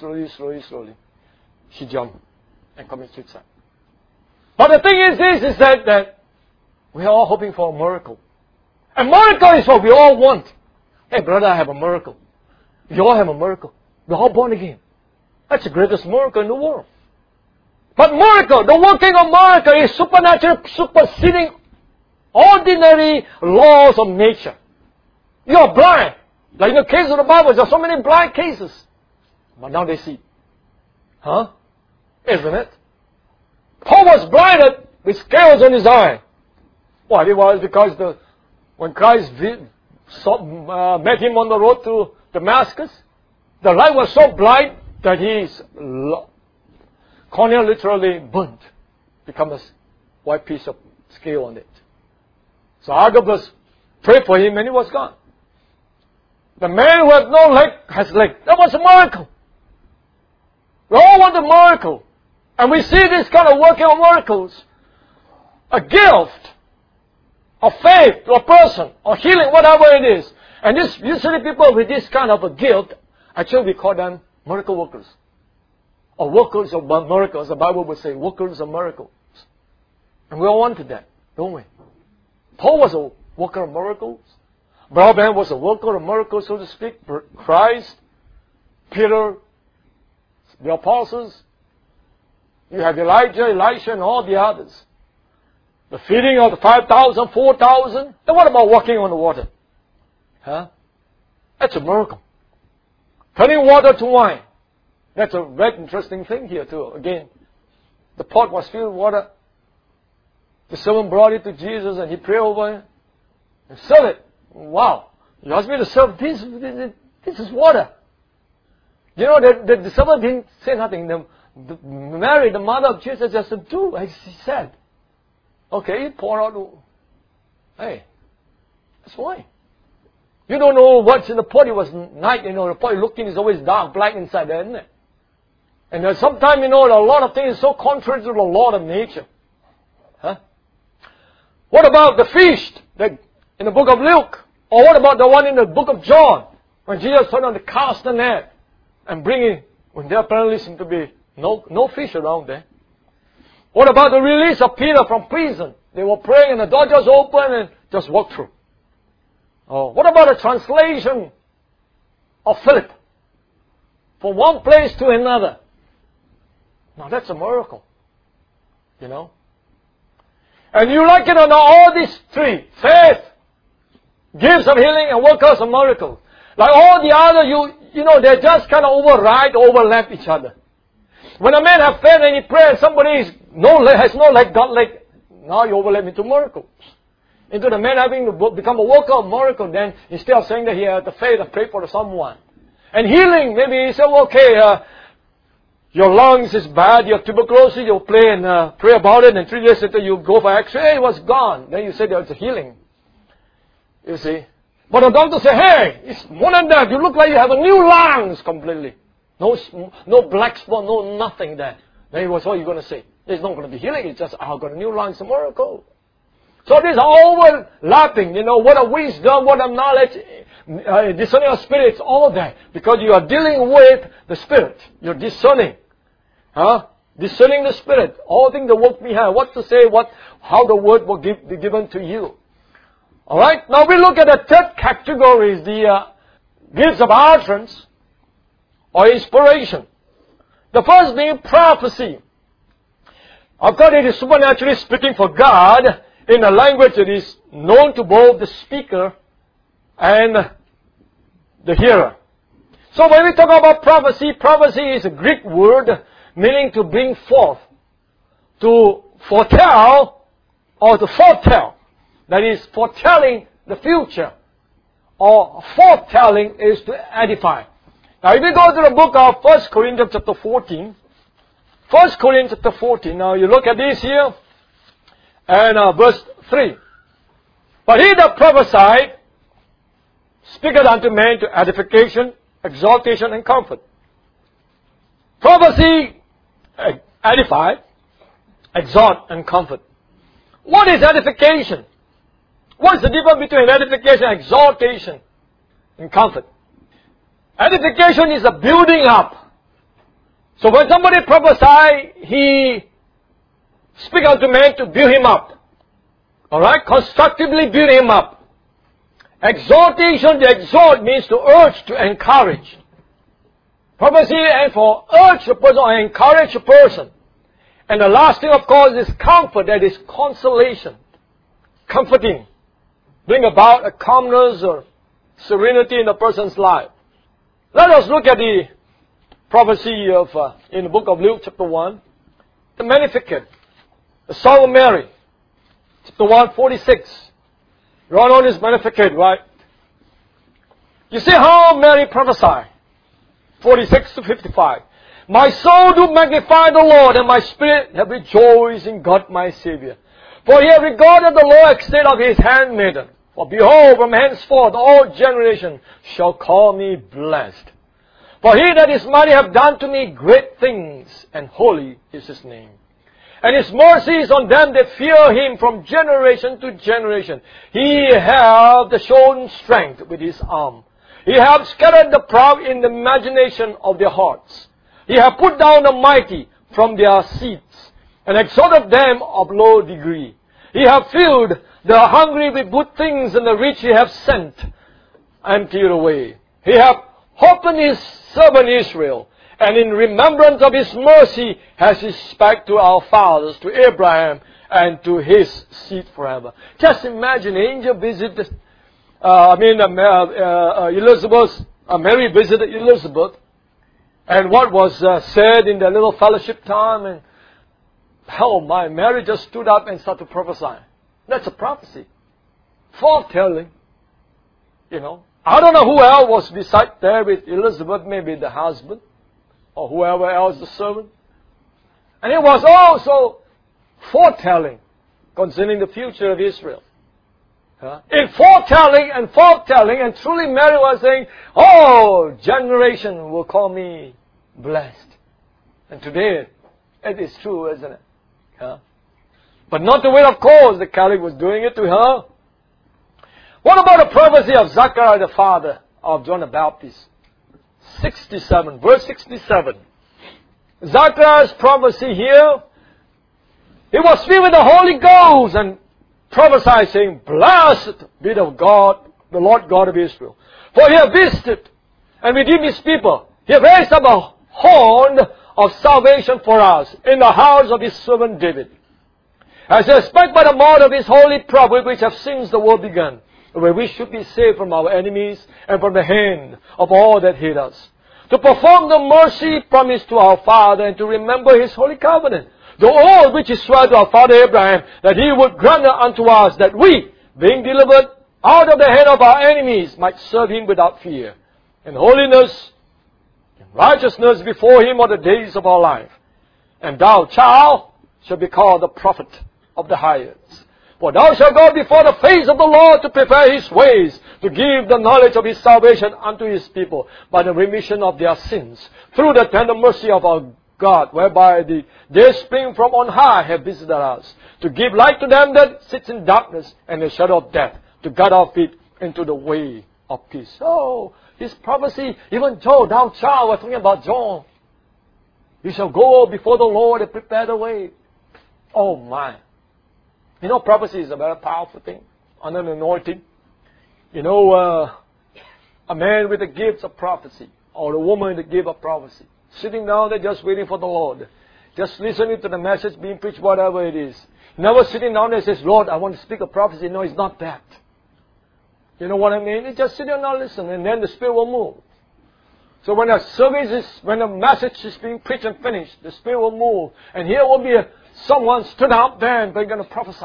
she jumped and committed suicide. But the thing is this, is that we are all hoping for a miracle. A miracle is what we all want. Hey brother, I have a miracle. You all have a miracle. We're all born again. That's the greatest miracle in the world. But miracle, the working of miracle is supernatural, superseding ordinary laws of nature. You are blind. Like in the case of the Bible, there are so many blind cases. But now they see. Huh? Isn't it? Paul was blinded with scales on his eye. What? It was because when Christ met him on the road to Damascus, the light was so bright that his cornea literally burnt, become a white piece of scale on it. So Agabus prayed for him and he was gone. The man who has no leg has leg. That was a miracle. We all want a miracle. And we see this kind of working of miracles. A gift of faith to a person, or healing, whatever it is. And this, usually people with this kind of a gift, actually we call them miracle workers. Or workers of miracles. The Bible would say workers of miracles. And we all wanted that, don't we? Paul was a worker of miracles. Abraham was a worker of miracles, so to speak. Christ, Peter, the apostles. You have Elijah, Elisha, and all the others. The feeding of the 5,000, 4,000. Then what about walking on the water? Huh? That's a miracle. Turning water to wine. That's a very interesting thing here too. Again, the pot was filled with water. The servant brought it to Jesus and he prayed over it and served it. Wow. You asked me to serve this? This is water. You know, the servant didn't say nothing. Mary, the mother of Jesus, just said, do as he said. Okay, pour out. Hey, that's why. You don't know what's in the pot. It was night, the pot you're looking is always dark, black inside there, isn't it? And sometimes, a lot of things are so contrary to the law of nature. Huh? What about the feast that in the book of Luke? Or what about the one in the book of John? When Jesus told them to cast the net and bring it, when there apparently seemed to be no fish around there. What about the release of Peter from prison? They were praying and the door just opened and just walked through. Oh, what about the translation of Philip from one place to another? Now that's a miracle. And you like it or not, all these three, faith, gifts of healing, and workers of miracles. Like all the other, they just kind of overlap each other. When a man has faith and he prays, somebody has no leg, got leg, now you overlap into miracles. Into the man having to become a worker of miracle, then instead of saying that he had the faith to pray for someone. And healing, maybe he said, okay, your lungs is bad, you have tuberculosis, you pray about it, and 3 days later you go for x-ray, it was gone. Then you say there's a healing. You see? But the doctor said, hey, it's more than that. You look like you have a new lungs completely. No black spot, no nothing there. Then what are you going to say? There's not going to be healing. It's just, I've got a new lungs, a miracle. So these are overlapping. What of wisdom, what of knowledge, discerning of spirits, all of that. Because you are dealing with the spirit. You're discerning. Discerning the spirit. All things that work behind. What to say, how the word will be given to you. Alright, now we look at the third category, the gifts of utterance or inspiration. The first being prophecy. Of course, it is supernaturally speaking for God in a language that is known to both the speaker and the hearer. So when we talk about prophecy, prophecy is a Greek word meaning to bring forth, to foretell, or to foretell. That is, foretelling the future. Or foretelling is to edify. Now, if we go to the book of 1 Corinthians chapter 14, 1 Corinthians chapter 14, now you look at this here, and verse 3. But he that prophesied speaketh unto men to edification, exhortation, and comfort. Prophecy, edify, exhort, and comfort. What is edification? What is the difference between edification, exhortation, and comfort? Edification is a building up. So when somebody prophesies, he speaks unto men to build him up. Alright? Constructively build him up. Exhortation, the exhort means to urge, to encourage. Prophecy and for urge a person or encourage a person. And the last thing, of course, is comfort, that is consolation. Comforting. Bring about a calmness or serenity in a person's life. Let us look at the prophecy of in the book of Luke chapter 1. The Magnificat. The Song of Mary. Chapter 146. You all know this Magnificat, right? You see how Mary prophesied. 46 to 55. My soul do magnify the Lord, and my spirit have rejoiced in God my Savior. For he hath regarded the low estate of his handmaiden. For behold, from henceforth all generations shall call me blessed. For he that is mighty hath done to me great things, and holy is his name. And his mercy is on them that fear him from generation to generation. He hath shown strength with his arm. He hath scattered the proud in the imagination of their hearts. He hath put down the mighty from their seats, and exalted them of low degree. He hath filled the hungry with good things, and the rich he hath sent emptied away. He hath opened his servant Israel, and in remembrance of his mercy has he spake to our fathers, to Abraham, and to his seed forever. Just imagine, angel visited, Elizabeth, Mary visited Elizabeth, and what was said in the little fellowship time, and Mary just stood up and started prophesying. That's a prophecy. Foretelling. I don't know who else was beside there with Elizabeth, maybe the husband, or whoever else, the servant. And it was also foretelling concerning the future of Israel. In foretelling, and truly Mary was saying, generation will call me blessed. And today, it is true, isn't it? But not the way, of course, the Catholic was doing it to her. What about the prophecy of Zachariah, the father of John the Baptist? 67, verse 67. Zachariah's prophecy here, he was filled with the Holy Ghost and prophesied, saying, Blessed be the God, the Lord God of Israel. For he hath visited and redeemed his people. He hath raised up a horn of salvation for us in the house of his servant David. As he spake by the mouth of his holy prophet, which have since the world begun, where we should be saved from our enemies and from the hand of all that hate us. To perform the mercy promised to our father, and to remember his holy covenant, the oath which he swore to our father Abraham, that he would grant unto us, that we, being delivered out of the hand of our enemies, might serve him without fear, in holiness and righteousness before him all the days of our life. And thou, child, shalt be called the prophet of the highest. For thou shalt go before the face of the Lord to prepare his ways, to give the knowledge of his salvation unto his people, by the remission of their sins, through the tender mercy of our God, whereby the day spring from on high have visited us, to give light to them that sit in darkness and the shadow of death, to guide our feet into the way of peace. So, his prophecy, even Joel, thou child, we're talking about John. You shall go before the Lord and prepare the way. Oh my. Prophecy is a very powerful thing, under an anointing. A man with the gifts of prophecy, or a woman with the gift of prophecy, sitting down there just waiting for the Lord, just listening to the message being preached, whatever it is. Never sitting down there and says, Lord, I want to speak a prophecy. No, it's not that. You know what I mean? It's just sit down and listen, and then the Spirit will move. So when the message is being preached and finished, the Spirit will move, and here will be someone stood out there and they're going to prophesy.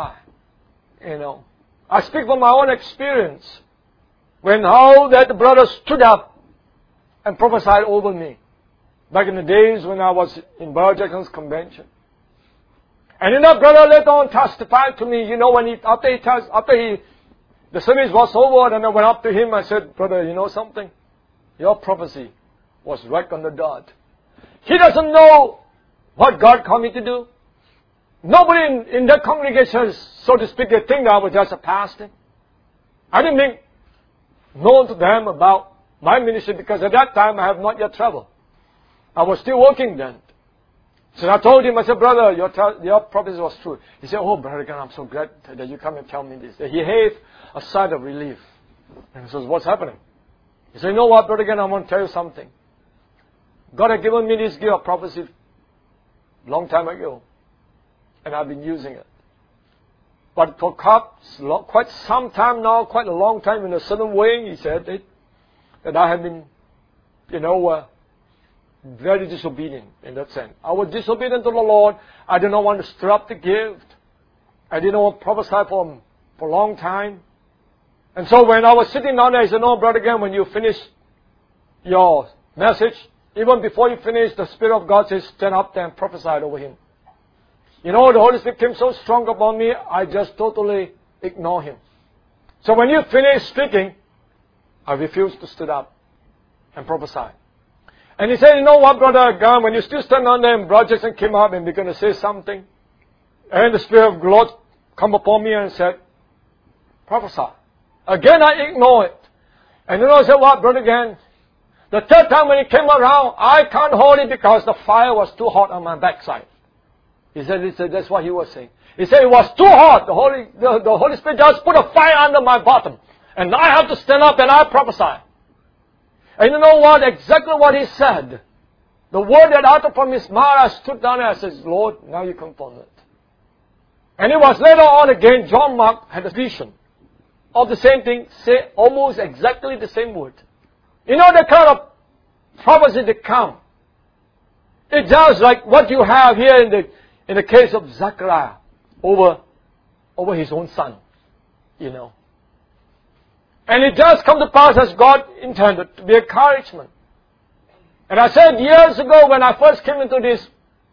I speak from my own experience. When how that brother stood up and prophesied over me. Back in the days when I was in Brother Jackson's convention. And brother later on testified to me, when the service was over, and I went up to him, I said, brother, you know something? Your prophecy was right on the dot. He doesn't know what God called me to do. Nobody in that congregation, so to speak, they think I was just a pastor. I didn't make known to them about my ministry because at that time I have not yet traveled. I was still working then. So I told him, I said, brother, your prophecy was true. He said, oh, brother, I'm so glad that you come and tell me this. He gave a sigh of relief. And he says, what's happening? He said, you know what, brother, I want to tell you something. God had given me this gift of prophecy long time ago. And I've been using it. But for quite some time now, quite a long time in a certain way, he said, that I have been, very disobedient in that sense. I was disobedient to the Lord. I did not want to stir up the gift. I didn't want to prophesy for a long time. And so when I was sitting down there, I said, no, brother, when you finish your message, even before you finish, the Spirit of God says, stand up there and prophesy over him. The Holy Spirit came so strong upon me, I just totally ignore him. So when you finish speaking, I refused to stand up and prophesy. And he said, you know what, brother, when you still stand on there, and Brother Jackson came up and began to say something. And the Spirit of the Lord come upon me and said, prophesy. Again, I ignore it. And I said, what, brother, the third time when he came around, I can't hold it because the fire was too hot on my backside. He said, that's what he was saying. He said, it was too hot. The Holy Spirit just put a fire under my bottom. And I have to stand up and I prophesy. And you know what? Exactly what he said. The word that uttered from his mouth, I stood down and I said, Lord, now you confirm it. And it was later on again, John Mark had a vision of the same thing, say almost exactly the same word. The kind of prophecy that come. It's just like what you have here in the case of Zechariah over his own son. And it does come to pass as God intended to be encouragement. And I said years ago when I first came into this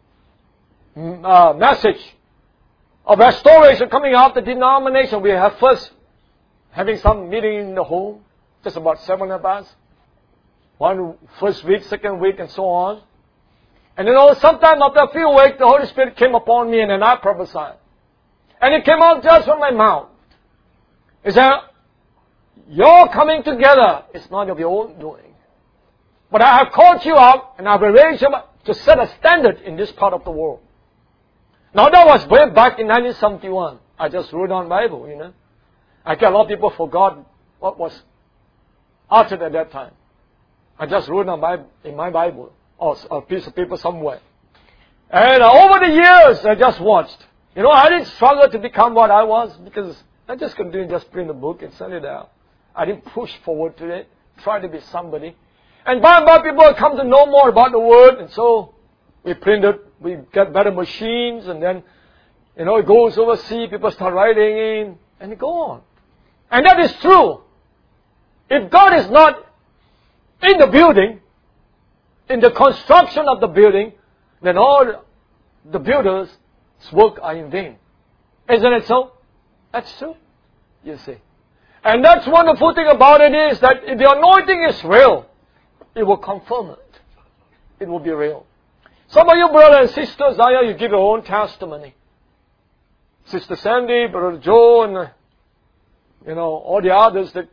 message of restoration coming out of the denomination, we have first having some meeting in the home, just about 7 of us. One first week, second week, and so on. And sometime after a few weeks, the Holy Spirit came upon me and then I prophesied. And it came out just from my mouth. He said, your coming together is not of your own doing. But I have called you out and I have arranged you to set a standard in this part of the world. Now that was way back in 1971. I just wrote down Bible, I guess a lot of people forgot what was uttered at that time. I just wrote down in my Bible or a piece of paper somewhere. And over the years, I just watched. I didn't struggle to become what I was because I just continued to just print the book and send it out. I didn't push forward to it, try to be somebody. And by and by people come to know more about the Word, and so we print it, we get better machines, and then, it goes overseas, people start writing in, and it go on. And that is true. If God is not in the building, in the construction of the building, then all the builders' work are in vain. Isn't it so? That's true, you see. And that's wonderful thing about it is that if the anointing is real, it will confirm it. It will be real. Some of you brothers and sisters, you give your own testimony. Sister Sandy, Brother Joe, and all the others that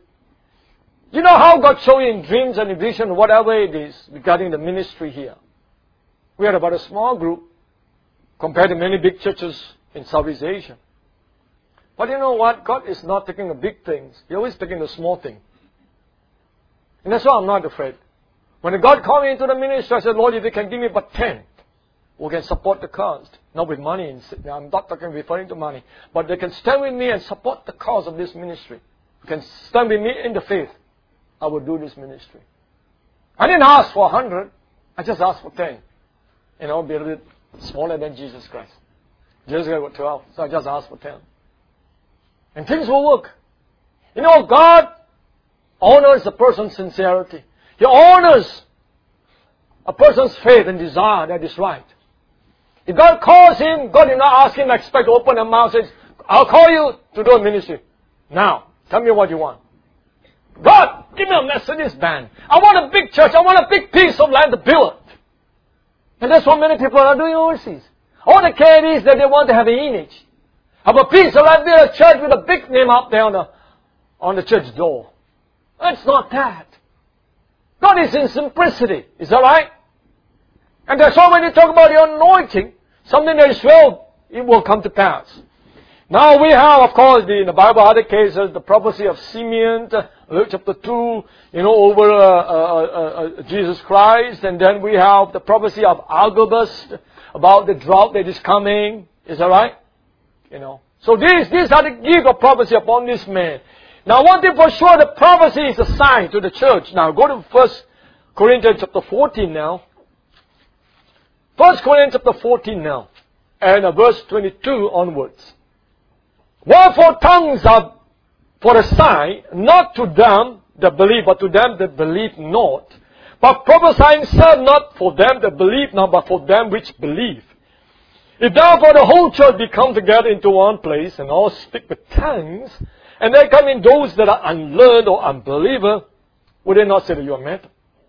how God showed you in dreams and in vision, whatever it is, regarding the ministry here. We are about a small group compared to many big churches in Southeast Asia. But you know what? God is not taking the big things. He's always taking the small thing. And that's why I'm not afraid. When God called me into the ministry, I said, Lord, if you can give me but 10, we can support the cause. Not with money. I'm not referring to money. But they can stand with me and support the cause of this ministry. You can stand with me in the faith. I will do this ministry. I didn't ask for 100. I just asked for 10. Be a little bit smaller than Jesus Christ. Jesus Christ was 12. So I just asked for 10. And things will work. God honors a person's sincerity. He honors a person's faith and desire that is right. If God calls him, God did not ask him, expect to open a mouth and says, I'll call you to do a ministry. Now, tell me what you want. God, give me a Mercedes Benz. I want a big church. I want a big piece of land to build it. And that's what many people are doing overseas. All they care is that they want to have an image. Have a piece of land, build a church with a big name up there on the church door. It's not that. God is in simplicity. Is that right? And that's why when you talk about the anointing, something that is well, it will come to pass. Now we have, of course, in the Bible, other cases, the prophecy of Simeon, Luke chapter 2, over Jesus Christ. And then we have the prophecy of Agabus about the drought that is coming. Is that right? So these are the gift of prophecy upon this man. Now one thing for sure, the prophecy is a sign to the church. Now go to 1 Corinthians chapter 14 now. 1 Corinthians chapter 14 now. And verse 22 onwards. Wherefore tongues are for a sign, not to them that believe, but to them that believe not. But prophesying serve not for them that believe not, but for them which believe. If therefore the whole church be come together into one place, and all speak with tongues, and there come in those that are unlearned or unbeliever, would they not say that you are mad?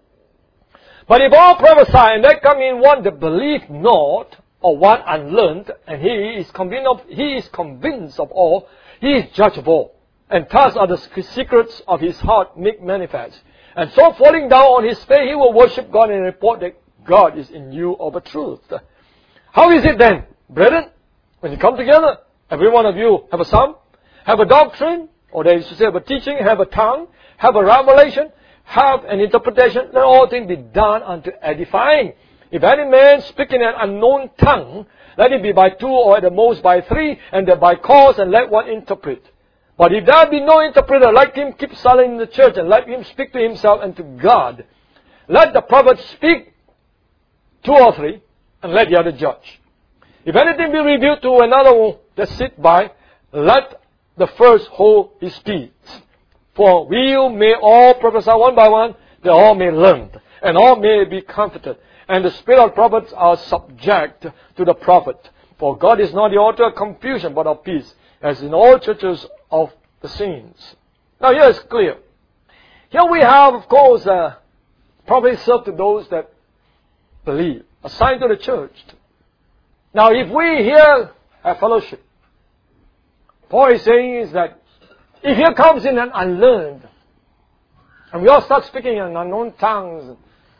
But if all prophesy, and there come in one that believe not, or one unlearned, and he is convinced of all, he is judge of all. And thus are the secrets of his heart made manifest. And so falling down on his face, he will worship God and report that God is in you of a truth. How is it then, brethren, when you come together, every one of you have a psalm, have a doctrine, or they used to say have a teaching, have a tongue, have a revelation, have an interpretation, let all things be done unto edifying. If any man speak in an unknown tongue, let it be by two or at the most by three, and that by cause, and let one interpret. But if there be no interpreter, let him keep silent in the church, and let him speak to himself and to God. Let the prophet speak two or three, and let the other judge. If anything be revealed to another that sit by, let the first hold his peace. For we may all prophesy one by one, that all may learn, and all may be comforted. And the spirit of prophets are subject to the prophet. For God is not the author of confusion, but of peace, as in all churches of the saints. Now here is clear. Here we have, of course, prophecy served to those that believe. A sign to the church. Now if we here have fellowship, Paul is saying is that if here comes in an unlearned, and we all start speaking in unknown tongues,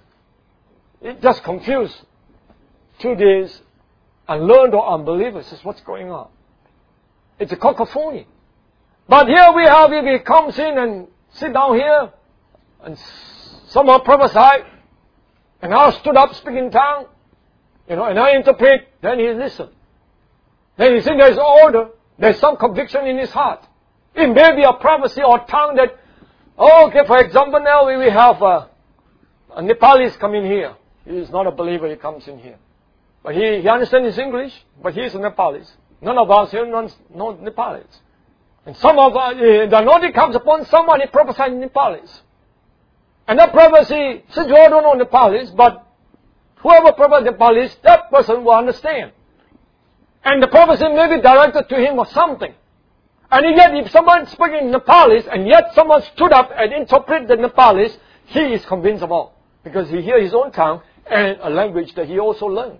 it just confuses to these unlearned or unbelievers. Is what's going on. It's a cacophony. But here we have, if he comes in and sit down here, and someone prophesied, and I stood up speaking in tongue, and I interpret, then he listens. Then he thinks there's order, there's some conviction in his heart. It may be a prophecy or tongue that, for example now we have a Nepalese come in here. He is not a believer, he comes in here. But he understands his English, but he is a Nepalese. None of us here know Nepalese. And some of us, the anointing comes upon someone, he prophesies in Nepalese. And that prophecy, since you all don't know Nepalese, but whoever prophesies Nepalese, that person will understand. And the prophecy may be directed to him or something. And yet, if someone speaking Nepalese, and yet someone stood up and interpreted the Nepalese, he is convinced of all. Because he hears his own tongue and a language that he also learned.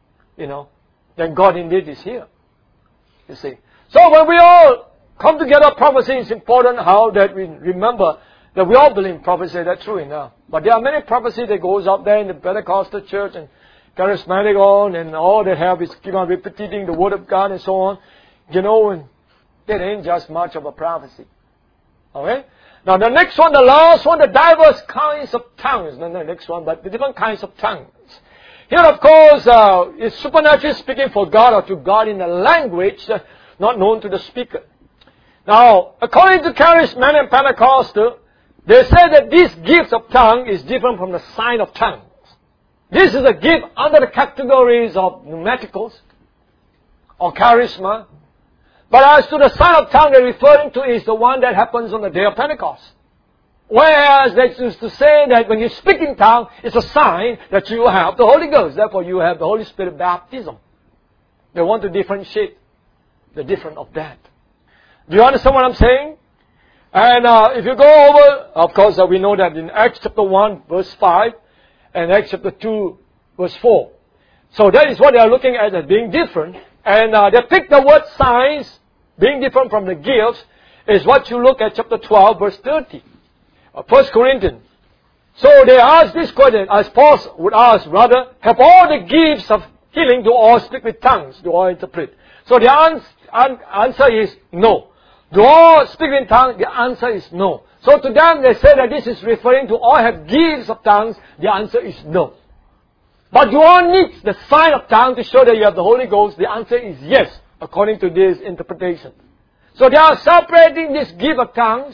Then God indeed is here. You see. So when we all come together, prophecy is important how that we remember that we all believe prophecy, that's true enough. But there are many prophecies that goes up there in the Pentecostal church and charismatic on, and all they have is keep on repeating the word of God and so on. And that ain't just much of a prophecy. Okay? Now the next one, the last one, the diverse kinds of tongues. Not the next one, but the different kinds of tongues. Here, of course, is supernaturally speaking for God or to God in a language not known to the speaker. Now, according to Charismatic and Pentecostal, they say that this gift of tongue is different from the sign of tongues. This is a gift under the categories of pneumaticals or charisma. But as to the sign of tongue they're referring to is the one that happens on the day of Pentecost. Whereas they used to say that when you speak in tongues, it's a sign that you have the Holy Ghost. Therefore, you have the Holy Spirit baptism. They want to differentiate the difference of that. Do you understand what I'm saying? And if you go over, of course, we know that in Acts chapter 1, verse 5, and Acts chapter 2, verse 4. So that is what they are looking at as being different. And they pick the word signs, being different from the gifts, is what you look at chapter 12, verse 30. 1 Corinthians. So they ask this question, as Paul would ask, rather, have all the gifts of healing, do all speak with tongues, do all interpret? So the answer is no. Do all speak in tongues? The answer is no. So to them, they say that this is referring to all have gifts of tongues. The answer is no. But do all need the sign of tongue to show that you have the Holy Ghost? The answer is yes, according to this interpretation. So they are separating this gift of tongues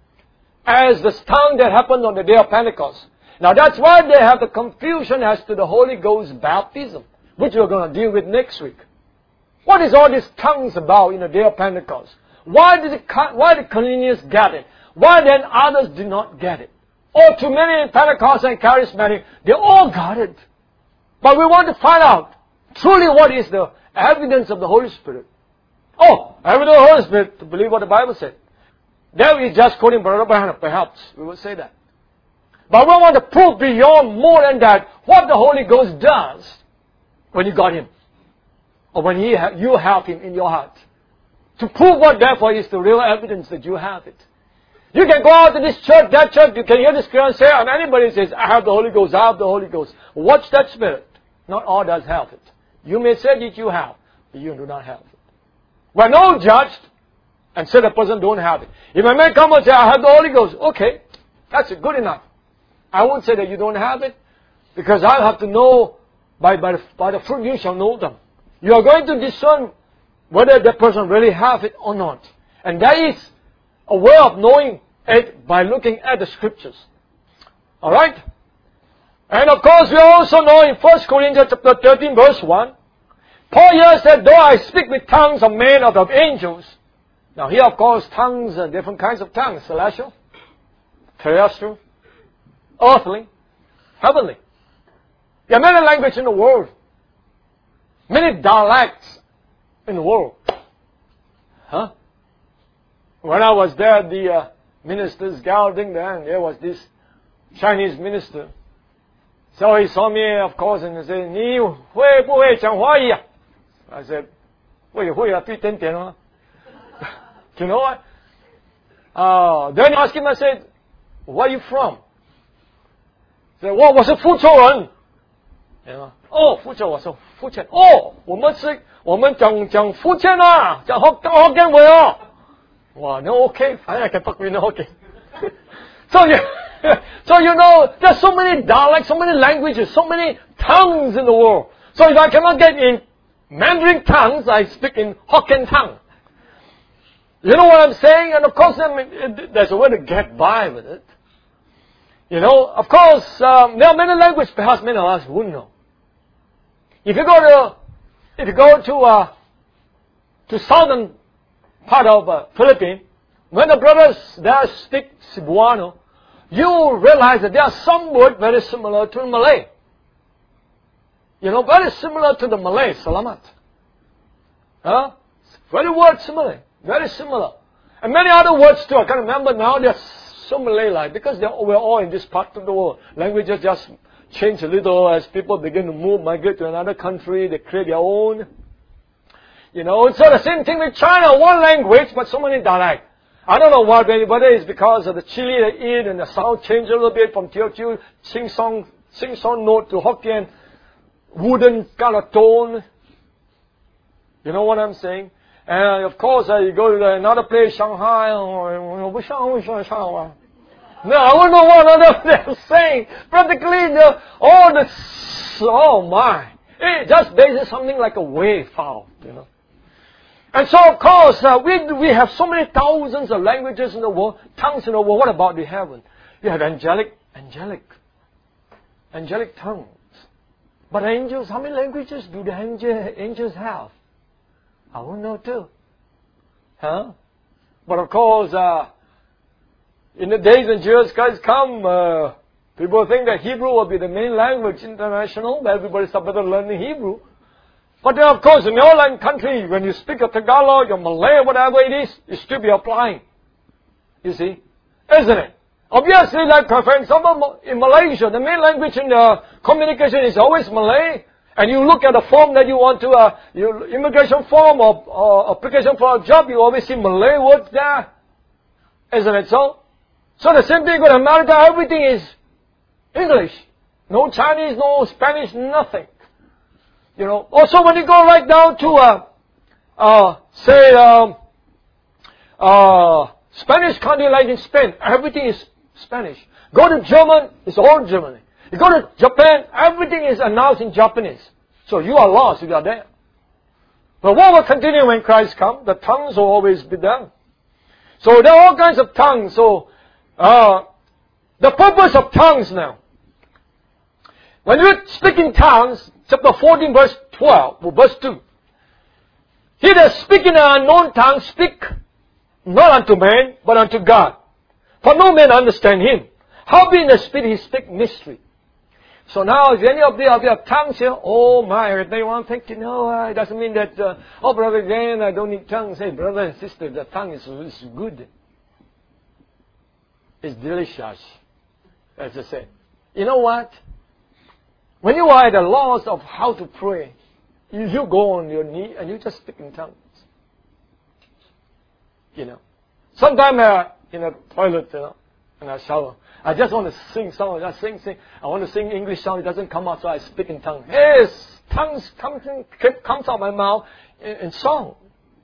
as the tongue that happened on the day of Pentecost. Now that's why they have the confusion as to the Holy Ghost baptism, which we're going to deal with next week. What is all these tongues about in the day of Pentecost? Why did Cornelius get it? Why then others did not get it? Oh, too many Pentecostals and Charismatic, they all got it. But we want to find out truly what is the evidence of the Holy Spirit. Oh, evidence of the Holy Spirit, to believe what the Bible said. There we just quoting Brother Branham, perhaps we will say that. But we want to prove beyond more than that what the Holy Ghost does when you got Him. Or when you have Him in your heart. To prove what therefore is the real evidence that you have it. You can go out to this church, that church, you can hear this Christian say, and anybody says, I have the Holy Ghost, I have the Holy Ghost. Watch that spirit. Not all does have it. You may say that you have, but you do not have it. We're not judged and say the person don't have it. If a man come and say, I have the Holy Ghost, okay, that's good enough. I won't say that you don't have it, because I'll have to know by the fruit you shall know them. You are going to discern whether that person really have it or not. And that is a way of knowing it by looking at the Scriptures. Alright? And of course we also know in 1 Corinthians chapter 13 verse 1, Paul here said, though I speak with tongues of men or of angels. Now here of course tongues are different kinds of tongues. Celestial, terrestrial, earthly, heavenly. There are many languages in the world. Many dialects in the world. Huh? When I was there at the minister's gathering there, and there was this Chinese minister. So he saw me, of course, and he said, 你会不会讲华语? I said, 会啊，一点点啊. You know what? Then I asked him, I said, where are you from? He said, 我是福州人. You know? 哦，福州，我说福建。哦，我们讲福建啊，讲福建话哦。哇，no okay, I can talk with no okay. So you know, there's so many dialects, so many languages, so many tongues in the world. So if I cannot get in Mandarin tongues, I speak in Hokkien tongue. You know what I'm saying? And of course, there's a way to get by with it. You know, of course, there are many languages perhaps many of us wouldn't know. If you go to southern part of Philippines, when the brothers there speak Cebuano, you realize that there are some words very similar to Malay. You know, very similar to the Malay, salamat. Huh? Very word similar, very similar. And many other words too, I can't remember now, they're so Malay-like, because we're all in this part of the world. Languages just change a little as people begin to migrate to another country, they create their own. You know, so the same thing with China, one language, but so many dialects. I don't know whether it's because of the chili they eat and the sound change a little bit from Teochew sing-song note to Hokkien, wooden kind of tone. You know what I'm saying? And of course, you go to another place, Shanghai, no, I don't know what they're saying. Practically, oh my. It just basically something like a wave fowl, you know. And so, of course, we have so many thousands of languages in the world, tongues in the world. What about the heaven? You have angelic tongues. But angels, how many languages do the angels have? I don't know too. Huh? But of course, In the days when Jesus Christ come, people think that Hebrew will be the main language international. Everybody started learning Hebrew. But then of course, in your land country, when you speak of Tagalog or Malay or whatever it is, you still be applying. You see? Isn't it? Obviously, like for example, in Malaysia, the main language in the communication is always Malay. And you look at the form that you want to, your immigration form or application for a job, you always see Malay words there. Isn't it so? So the same thing with America, everything is English. No Chinese, no Spanish, nothing. You know. Also when you go right down to, Spanish country like in Spain, everything is Spanish. Go to German, it's all Germany. You go to Japan, everything is announced in Japanese. So you are lost if you are there. But what will continue when Christ comes? The tongues will always be there. So there are all kinds of tongues. So the purpose of tongues now. When you speak in tongues, chapter 14 verse 12, or verse 2. He that speak in an unknown tongue speak not unto man, but unto God. For no man understand him. Howbeit in the spirit he speak mystery. So now, if any of you have tongues here, oh my, they want to think, it doesn't mean that, Brother Dan, I don't need tongues. Hey, brother and sister, the tongue is good. It's delicious, as I say. You know what? When you are at a loss of how to pray, you go on your knee and you just speak in tongues. You know. Sometimes in a toilet, in a shower, I just want to sing song. I sing. I want to sing English song. It doesn't come out, so I speak in tongues. Yes, tongues comes out of my mouth in song.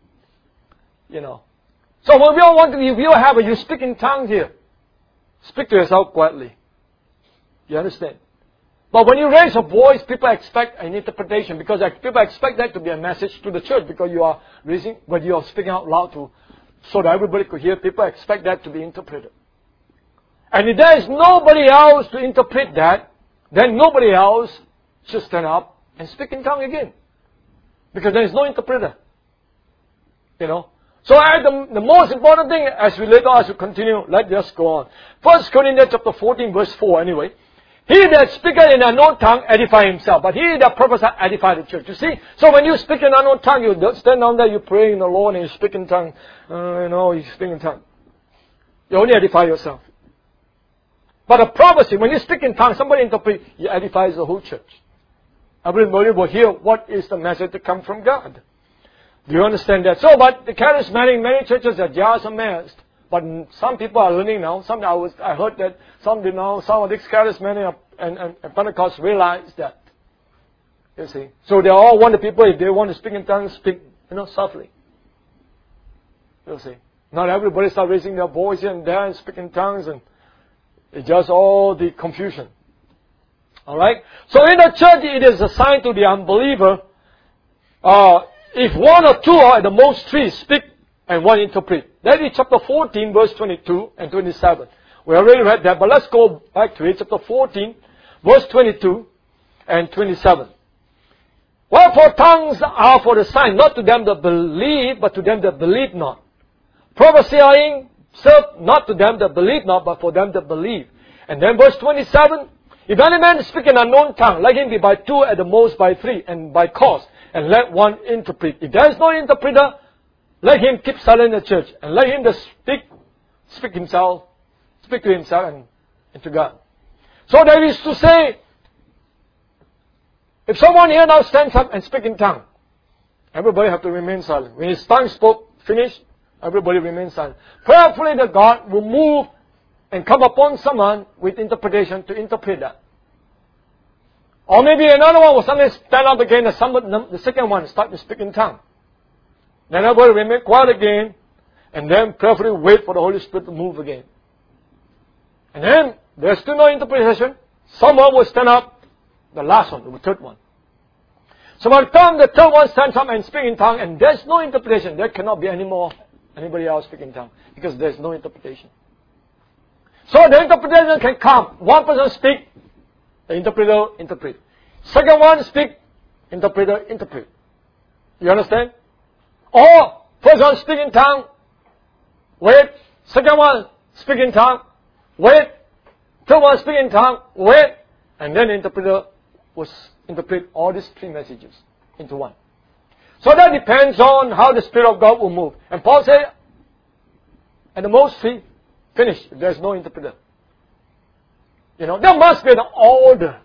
You know. So when we all want to, if you have you speak in tongues here, speak to yourself quietly. You understand? But when you raise a voice, people expect an interpretation because people expect that to be a message to the church because you are raising, but you are speaking out loud so that everybody could hear. People expect that to be interpreted. And if there is nobody else to interpret that, then nobody else should stand up and speak in tongue again. Because there is no interpreter. You know. So the most important thing, as we continue, let's just go on. 1 Corinthians chapter 14 verse 4 anyway. He that speaketh in an unknown tongue edify himself, but he that prophesieth edify the church. You see? So when you speak in an unknown tongue, you don't stand down there, you pray in the Lord and you speak in tongue. You speak in tongue. You only edify yourself. But a prophecy, when you speak in tongues, somebody interprets, you edifies the whole church. Everybody will hear what is the message that comes from God. Do you understand that? So, but the charismatic, many churches are just amazed. But some people are learning now. I heard that some of these charismatic and Pentecost realize that. You see. So they all want the people, if they want to speak in tongues, speak, softly. You see. Not everybody start raising their voice here and there and speak in tongues and it's just all the confusion. Alright? So in the church, it is assigned to the unbeliever, if one or two or at the most three speak and one interpret. That is chapter 14, verse 22 and 27. We already read that, but let's go back to it. Chapter 14, verse 22 and 27. Wherefore tongues are for the sign, not to them that believe, but to them that believe not. Prophesying, serve not to them that believe not, but for them that believe. And then verse 27, if any man speak an unknown tongue, let him be by two, at the most by three, and by cause, and let one interpret. If there is no interpreter, let him keep silent in the church, and let him just speak to himself and to God. So that is to say, if someone here now stands up and speaks in tongue, everybody have to remain silent. When his tongue finished, everybody remains silent. Prayerfully that God will move and come upon someone with interpretation to interpret that. Or maybe another one will suddenly stand up again and the second one start to speak in tongue. Then everybody remain quiet again and then prayerfully wait for the Holy Spirit to move again. And then there's still no interpretation. Someone will stand up, the last one, the third one. So by the time the third one stands up and speaks in tongue and there's no interpretation, there cannot be anybody else speaking in tongue because there's no interpretation. So the interpretation can come. One person speak, the interpreter interpret. Second one speak, interpreter interpret. You understand? Or first one speak in tongue, wait, second one speak in tongue, wait. Third one, speak in tongue, wait. And then the interpreter will interpret all these 3 messages into one. So that depends on how the Spirit of God will move. And Paul said, at the most 3, finish, if there's no interpreter. There must be an order.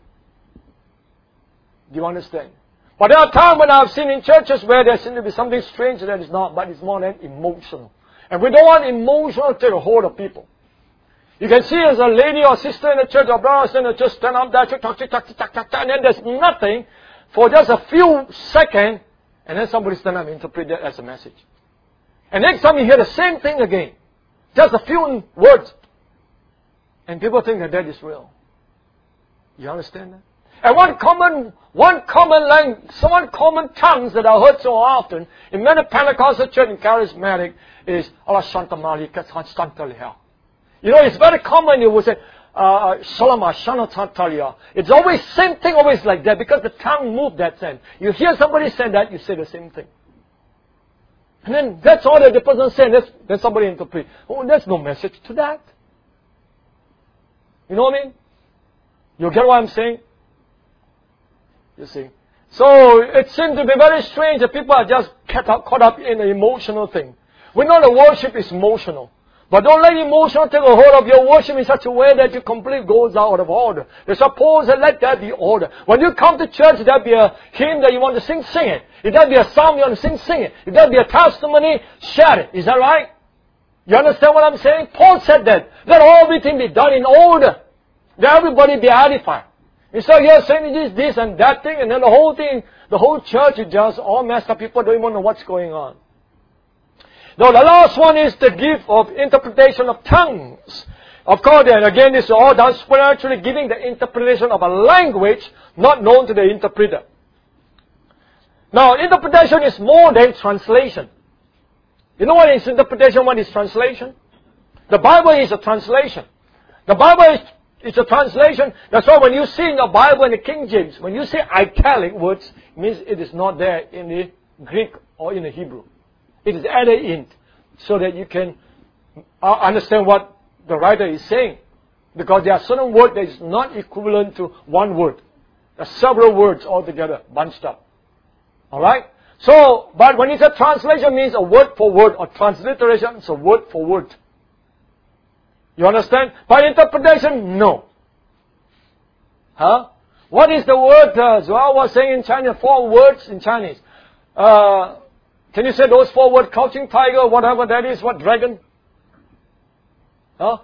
Do you understand? But there are times when I've seen in churches where there seems to be something strange that is not, but it's more than emotional. And we don't want emotional to take a hold of people. You can see as a lady or sister in the church or brother in the church stand up there, and then there's nothing for just a few seconds, and then somebody stand up and interpret that as a message. And next time you hear the same thing again, just a few words, and people think that that is real. You understand that? And one common tongues that I heard so often in many Pentecostal church and charismatic is Allah Shanta Malika Santaliha. It's very common. You will say Shalama Shana Santalia. It's always same thing, always like that, because the tongue moves that sense. You hear somebody say that, you say the same thing. And then that's all that the person says. Then somebody interprets. Oh, there's no message to that. You know what I mean? You get what I'm saying? You see. So it seems to be very strange that people are just caught up in an emotional thing. We know the worship is emotional. But don't let emotion take a hold of your worship in such a way that your complete goes out of order. You're supposed to let that be order. When you come to church, if there be a hymn that you want to sing, sing it. If there be a psalm you want to sing, sing it. If there be a testimony, share it. Is that right? You understand what I'm saying? Paul said that. Let everything be done in order. Let everybody be edified. Instead you're saying this and that thing, and then the whole church is just all messed up. People don't even know what's going on. Now the last one is the gift of interpretation of tongues. Of course, and again, this is all done spiritually, giving the interpretation of a language not known to the interpreter. Now, interpretation is more than translation. You know what is interpretation? What is translation? The Bible is a translation. The Bible is a translation. That's why when you see in the Bible in the King James, when you say italic words, it means it is not there in the Greek or in the Hebrew. It is added in so that you can understand what the writer is saying. Because there are certain words that is not equivalent to one word. There are several words altogether bunched up. Alright? So, but when it's a translation, it means a word for word, or transliteration is a word for word. You understand? By interpretation, no. Huh? What is the word Joel was saying in Chinese? 4 words in Chinese. Can you say those 4 words? Crouching tiger, whatever that is, what dragon? Huh?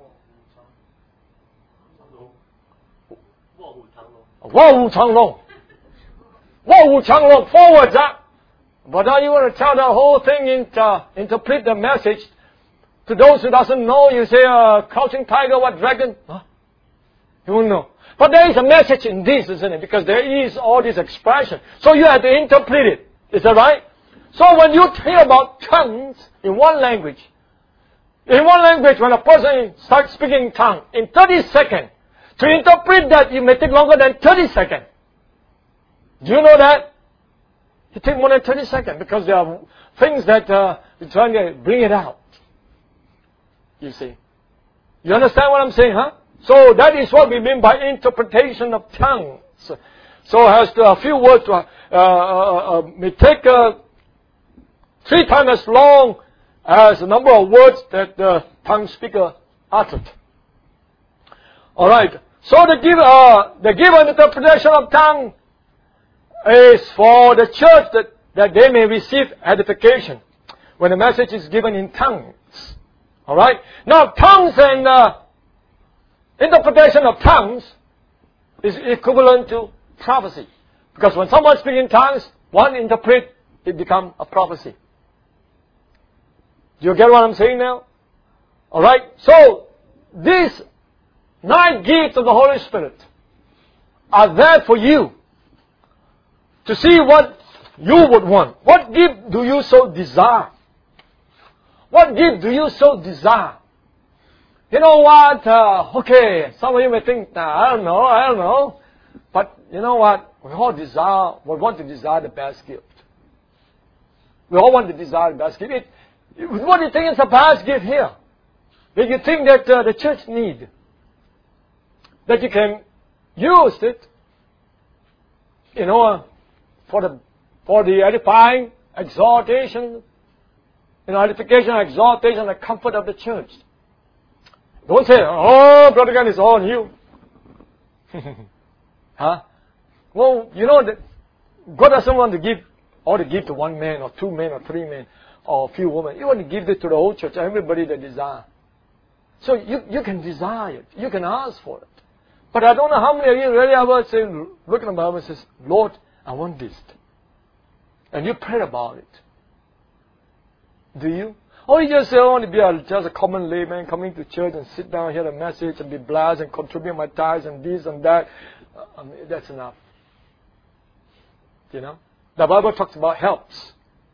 Wu Changlong. Wu Changlong. 4 words, huh? But now you want to tell the whole thing, interpret the message. To those who doesn't know, you say, crouching tiger, what dragon? Huh? You won't know. But there is a message in this, isn't it? Because there is all this expression. So you have to interpret it. Is that right? So when you hear about tongues in one language, when a person starts speaking in tongue, in 30 seconds, to interpret that, it may take longer than 30 seconds. Do you know that? It takes more than 30 seconds because there are things that you're trying to bring it out. You see. You understand what I'm saying, huh? So that is what we mean by interpretation of tongues. So as to a few words may take 3 times as long as the number of words that the tongue speaker uttered. Alright. So the given interpretation of tongue is for the church that they may receive edification when the message is given in tongues. Alright? Now, tongues and interpretation of tongues is equivalent to prophecy. Because when someone speaks in tongues, one interpret, it becomes a prophecy. Do you get what I'm saying now? Alright? So, these 9 gifts of the Holy Spirit are there for you to see what you would want. What gift do you so desire? What gift do you so desire? You know what? Okay, some of you may think, I don't know. But you know what? We want to desire the best gift. We all want to desire the best gift. What do you think is the best gift here? that you think that the church need, that you can use it, for the edifying, exhortation, edification, exhortation, and comfort of the church. Don't say, oh, Brother Ken, it's all on you. Huh? Well, that God doesn't want to give to one man or two men or three men or a few women. You want to give it to the whole church, everybody that desire. So you can desire it. You can ask for it. But I don't know how many of you really ever say, look at the Bible and says, Lord, I want this. And you pray about it. Do you? Or you just say, I want to be just a common layman coming to church and sit down, hear the message and be blessed and contribute my tithes and this and that. That's enough. The Bible talks about helps.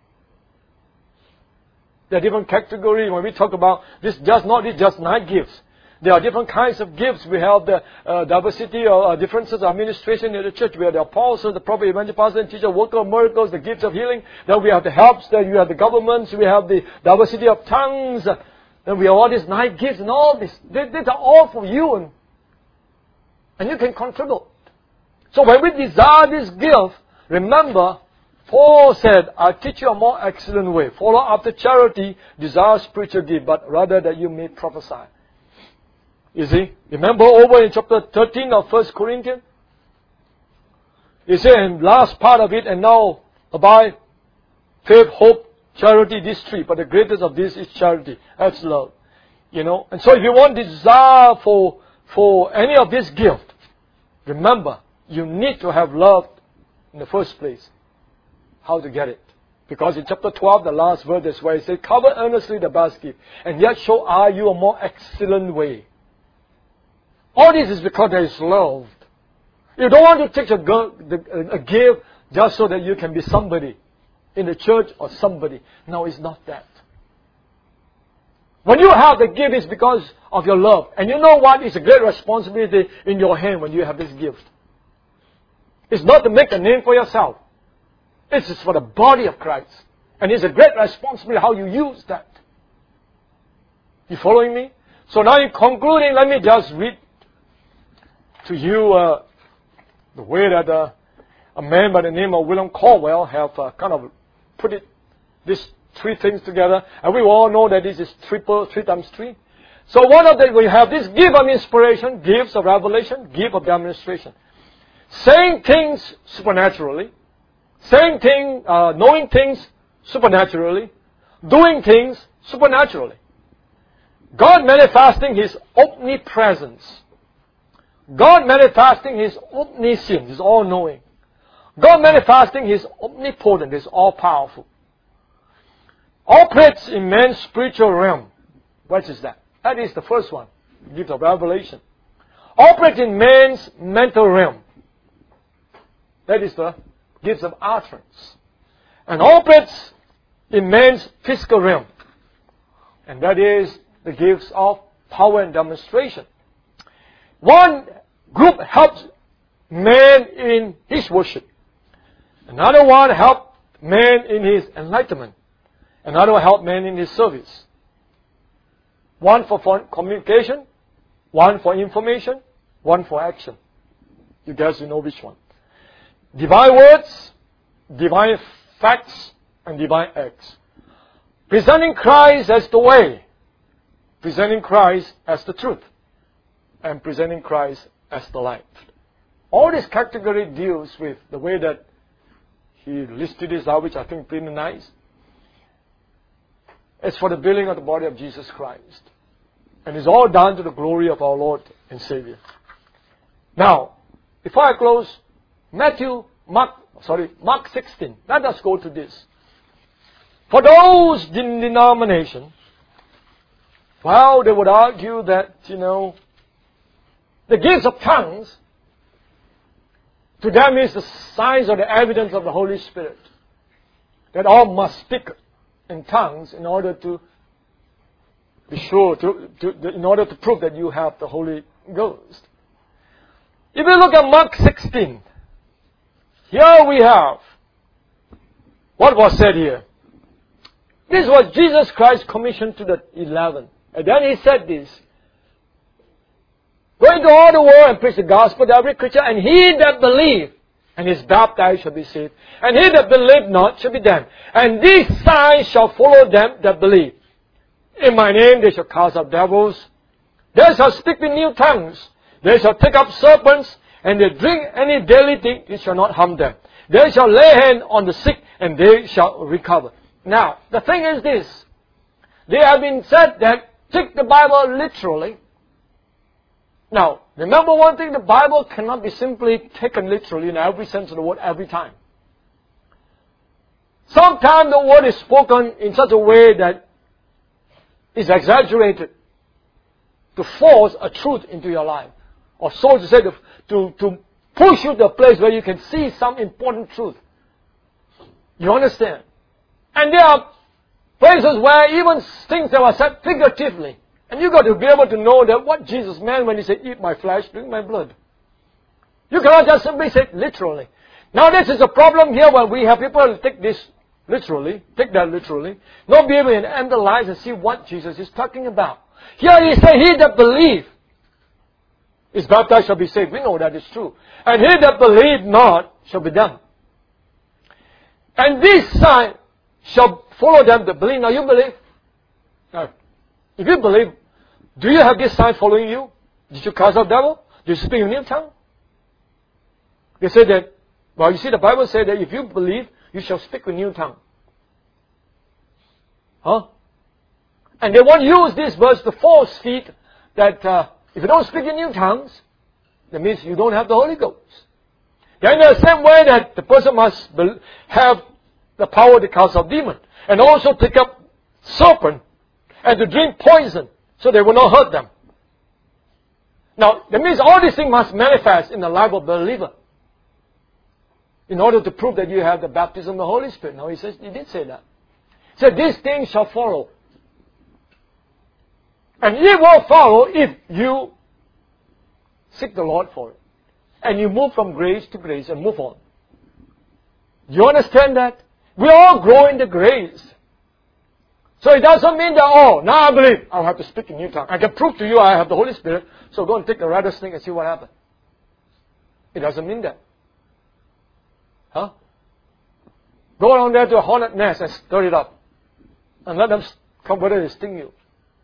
There are different categories when we talk about this. Just night gifts. There are different kinds of gifts. We have the diversity or differences of administration in the church. We have the apostle, the prophet, evangelist, pastor, and teacher, worker of miracles, the gifts of healing. Then we have the helps. Then we have the governments. We have the diversity of tongues. Then we have all these night gifts and all this. These are all for you, and you can contribute. So when we desire this gift, remember, Paul said, I'll teach you a more excellent way. Follow after charity, desire spiritual gift, but rather that you may prophesy. You see? Remember over in chapter 13 of 1 Corinthians? He said in last part of it, and now abide faith, hope, charity, these three. But the greatest of these is charity. That's love. And so if you want desire for any of this gift, remember, you need to have love in the first place. How to get it? Because in chapter 12, the last verse, that's where it says, cover earnestly the best gift, and yet show I you a more excellent way. All this is because there is love. You don't want to take a gift just so that you can be somebody in the church or somebody. No, it's not that. When you have the gift, it's because of your love. And you know what? It's a great responsibility in your hand when you have this gift. It's not to make a name for yourself. It's for the body of Christ. And it's a great responsibility how you use that. You following me? So now in concluding, let me just read to you the way that a man by the name of William Caldwell have kind of put these three things together. And we all know that this is 3 times 3. So one of them, we have this gift of inspiration, gifts of revelation, gift of demonstration. Saying things supernaturally. Saying things, knowing things supernaturally. Doing things supernaturally. God manifesting His omnipresence. God manifesting His omniscience, His all-knowing. God manifesting His omnipotent, His all-powerful. Operates in man's spiritual realm. What is that? That is the first one, gift of revelation. Operates in man's mental realm. That is the gift of utterance. And operates in man's physical realm. And that is the gifts of power and demonstration. One group helps man in his worship. Another one helps man in his enlightenment. Another one helps man in his service. One for communication, one for information, one for action. You guys know which one. Divine words, divine facts, and divine acts. Presenting Christ as the way. Presenting Christ as the truth. And presenting Christ as the light. All this category deals with the way that he listed this out, which I think is pretty nice. It's for the building of the body of Jesus Christ. And it's all done to the glory of our Lord and Savior. Now, before I close, Mark 16. Let us go to this. For those in denomination, well, they would argue that, the gifts of tongues, to them is the signs or the evidence of the Holy Spirit. That all must speak in tongues in order to be sure, in order to prove that you have the Holy Ghost. If you look at Mark 16, here we have what was said here. This was Jesus Christ's commission to the 11. And then he said this, go into all the world and preach the gospel to every creature, and he that believe and is baptized shall be saved, and he that believe not shall be damned. And these signs shall follow them that believe. In my name they shall cast out devils, they shall speak with new tongues, they shall take up serpents, and they drink any deadly thing, it shall not harm them. They shall lay hand on the sick, and they shall recover. Now, the thing is this. They have been said that take the Bible literally. Now, remember one thing, the Bible cannot be simply taken literally in every sense of the word every time. Sometimes the word is spoken in such a way that is exaggerated to force a truth into your life. Or so to say, to push you to a place where you can see some important truth. You understand? And there are places where even things that were said figuratively. And you got to be able to know that what Jesus meant when he said, eat my flesh, drink my blood. You cannot just simply say it literally. Now this is a problem here where we have people who take this literally, take that literally, not be able to analyze and see what Jesus is talking about. Here he said, he that believe is baptized shall be saved. We know that is true. And he that believe not shall be damned. And this sign shall follow them that believe. Now you believe? Now, if you believe, do you have this sign following you? Did you cast out devil? Did you speak in new tongue? They say that, well, you see the Bible says that if you believe, you shall speak with new tongue. Huh? And they want to use this verse to force feed that if you don't speak in new tongues, that means you don't have the Holy Ghost. Then in the same way that the person must have the power to cast out demons, and also pick up serpent, and to drink poison, so they will not hurt them. Now, that means all these things must manifest in the life of the believer, in order to prove that you have the baptism of the Holy Spirit. Now, he did say that. He said, these things shall follow. And it will follow if you seek the Lord for it. And you move from grace to grace and move on. You understand that? We all grow in the grace. So it doesn't mean that, oh, now I believe I'll have to speak in new tongue. I can prove to you I have the Holy Spirit, so go and take the rattlesnake and see what happens. It doesn't mean that. Huh? Go down there to a hornet nest and stir it up. And let them come whether they sting you.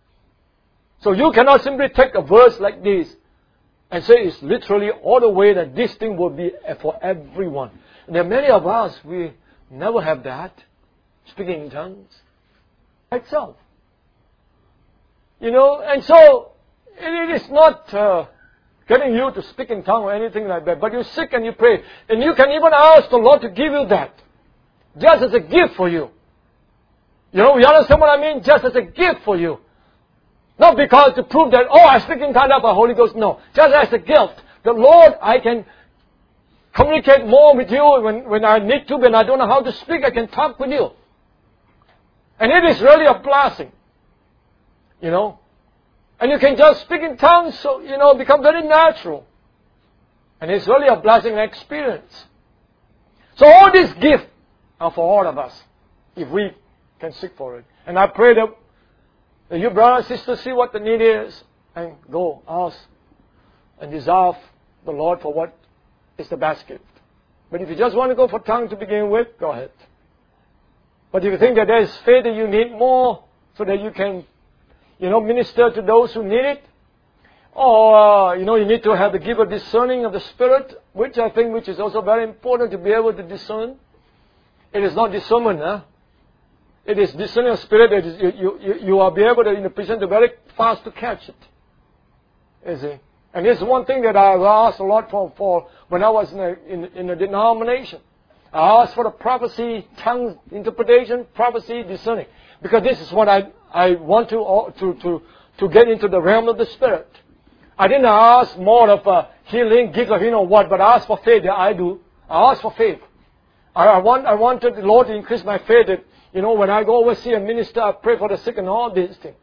So you cannot simply take a verse like this and say it's literally all the way that this thing will be for everyone. And there are many of us, we never have that. Speaking in tongues. Itself. You know, and so it is not getting you to speak in tongue or anything like that. But you seek and you pray. And you can even ask the Lord to give you that. Just as a gift for you. You know, you understand what I mean? Just as a gift for you. Not because to prove that, oh, I speak in tongues by Holy Ghost. No. Just as a gift. The Lord, I can communicate more with you when I need to, when I don't know how to speak, I can talk with you. And it is really a blessing. You know. And you can just speak in tongues, so, you know, become very natural. And it's really a blessing experience. So all these gifts are for all of us, if we can seek for it. And I pray that you brothers and sisters see what the need is, and go, ask, and desire the Lord for what is the best gift. But if you just want to go for tongue to begin with, go ahead. But if you think that there is faith that you need more, so that you can, you know, minister to those who need it, or, you know, you need to have the gift of discerning of the Spirit, which I think which is also very important to be able to discern. It is not discernment, huh? It is discerning of Spirit that is, you will be able to, in the position to very fast to catch it. You see? And it's one thing that I've asked a lot for when I was in a denomination. I asked for the prophecy, tongue interpretation, prophecy, discerning. Because this is what I want to get into the realm of the Spirit. I didn't ask more of a healing, gift of, you know what, but I asked for faith that I do. I asked for faith. I wanted the Lord to increase my faith that, you know, when I go overseas and minister, I pray for the sick and all these things.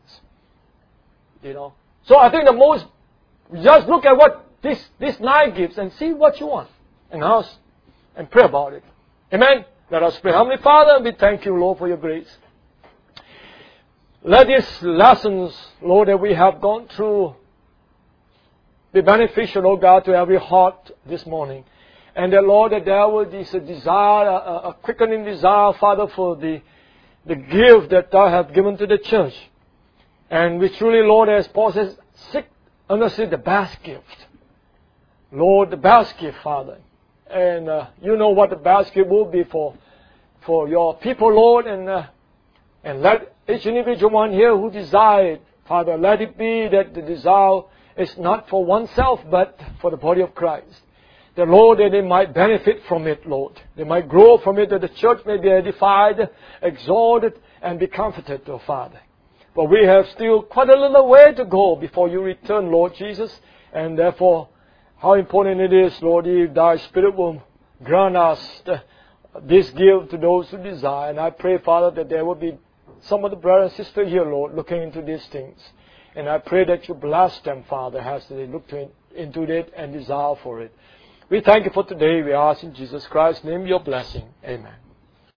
You know. So I think just look at what this night gives and see what you want. And ask and pray about it. Amen. Let us pray. Heavenly Father, we thank you, Lord, for your grace. let these lessons, Lord, that we have gone through be beneficial, oh God, to every heart this morning. And that, Lord, that there will be a desire, a quickening desire, Father, for the gift that Thou hast given to the church. And we truly, Lord, as Paul says, seek earnestly the best gift. Lord, the best gift, Father. And you know what the best gift will be for your people, Lord. And let each individual one here who desire it, Father, let it be that the desire is not for oneself, but for the body of Christ. The Lord, that they might benefit from it, Lord. They might grow from it, that the church may be edified, exalted, and be comforted, oh Father. But we have still quite a little way to go before you return, Lord Jesus. And therefore, how important it is, Lord, if Thy Spirit will grant us this gift to those who desire. And I pray, Father, that there will be some of the brothers and sisters here, Lord, looking into these things. And I pray that you bless them, Father, as they look into it and desire for it. We thank you for today. We ask in Jesus Christ's name your blessing. Amen.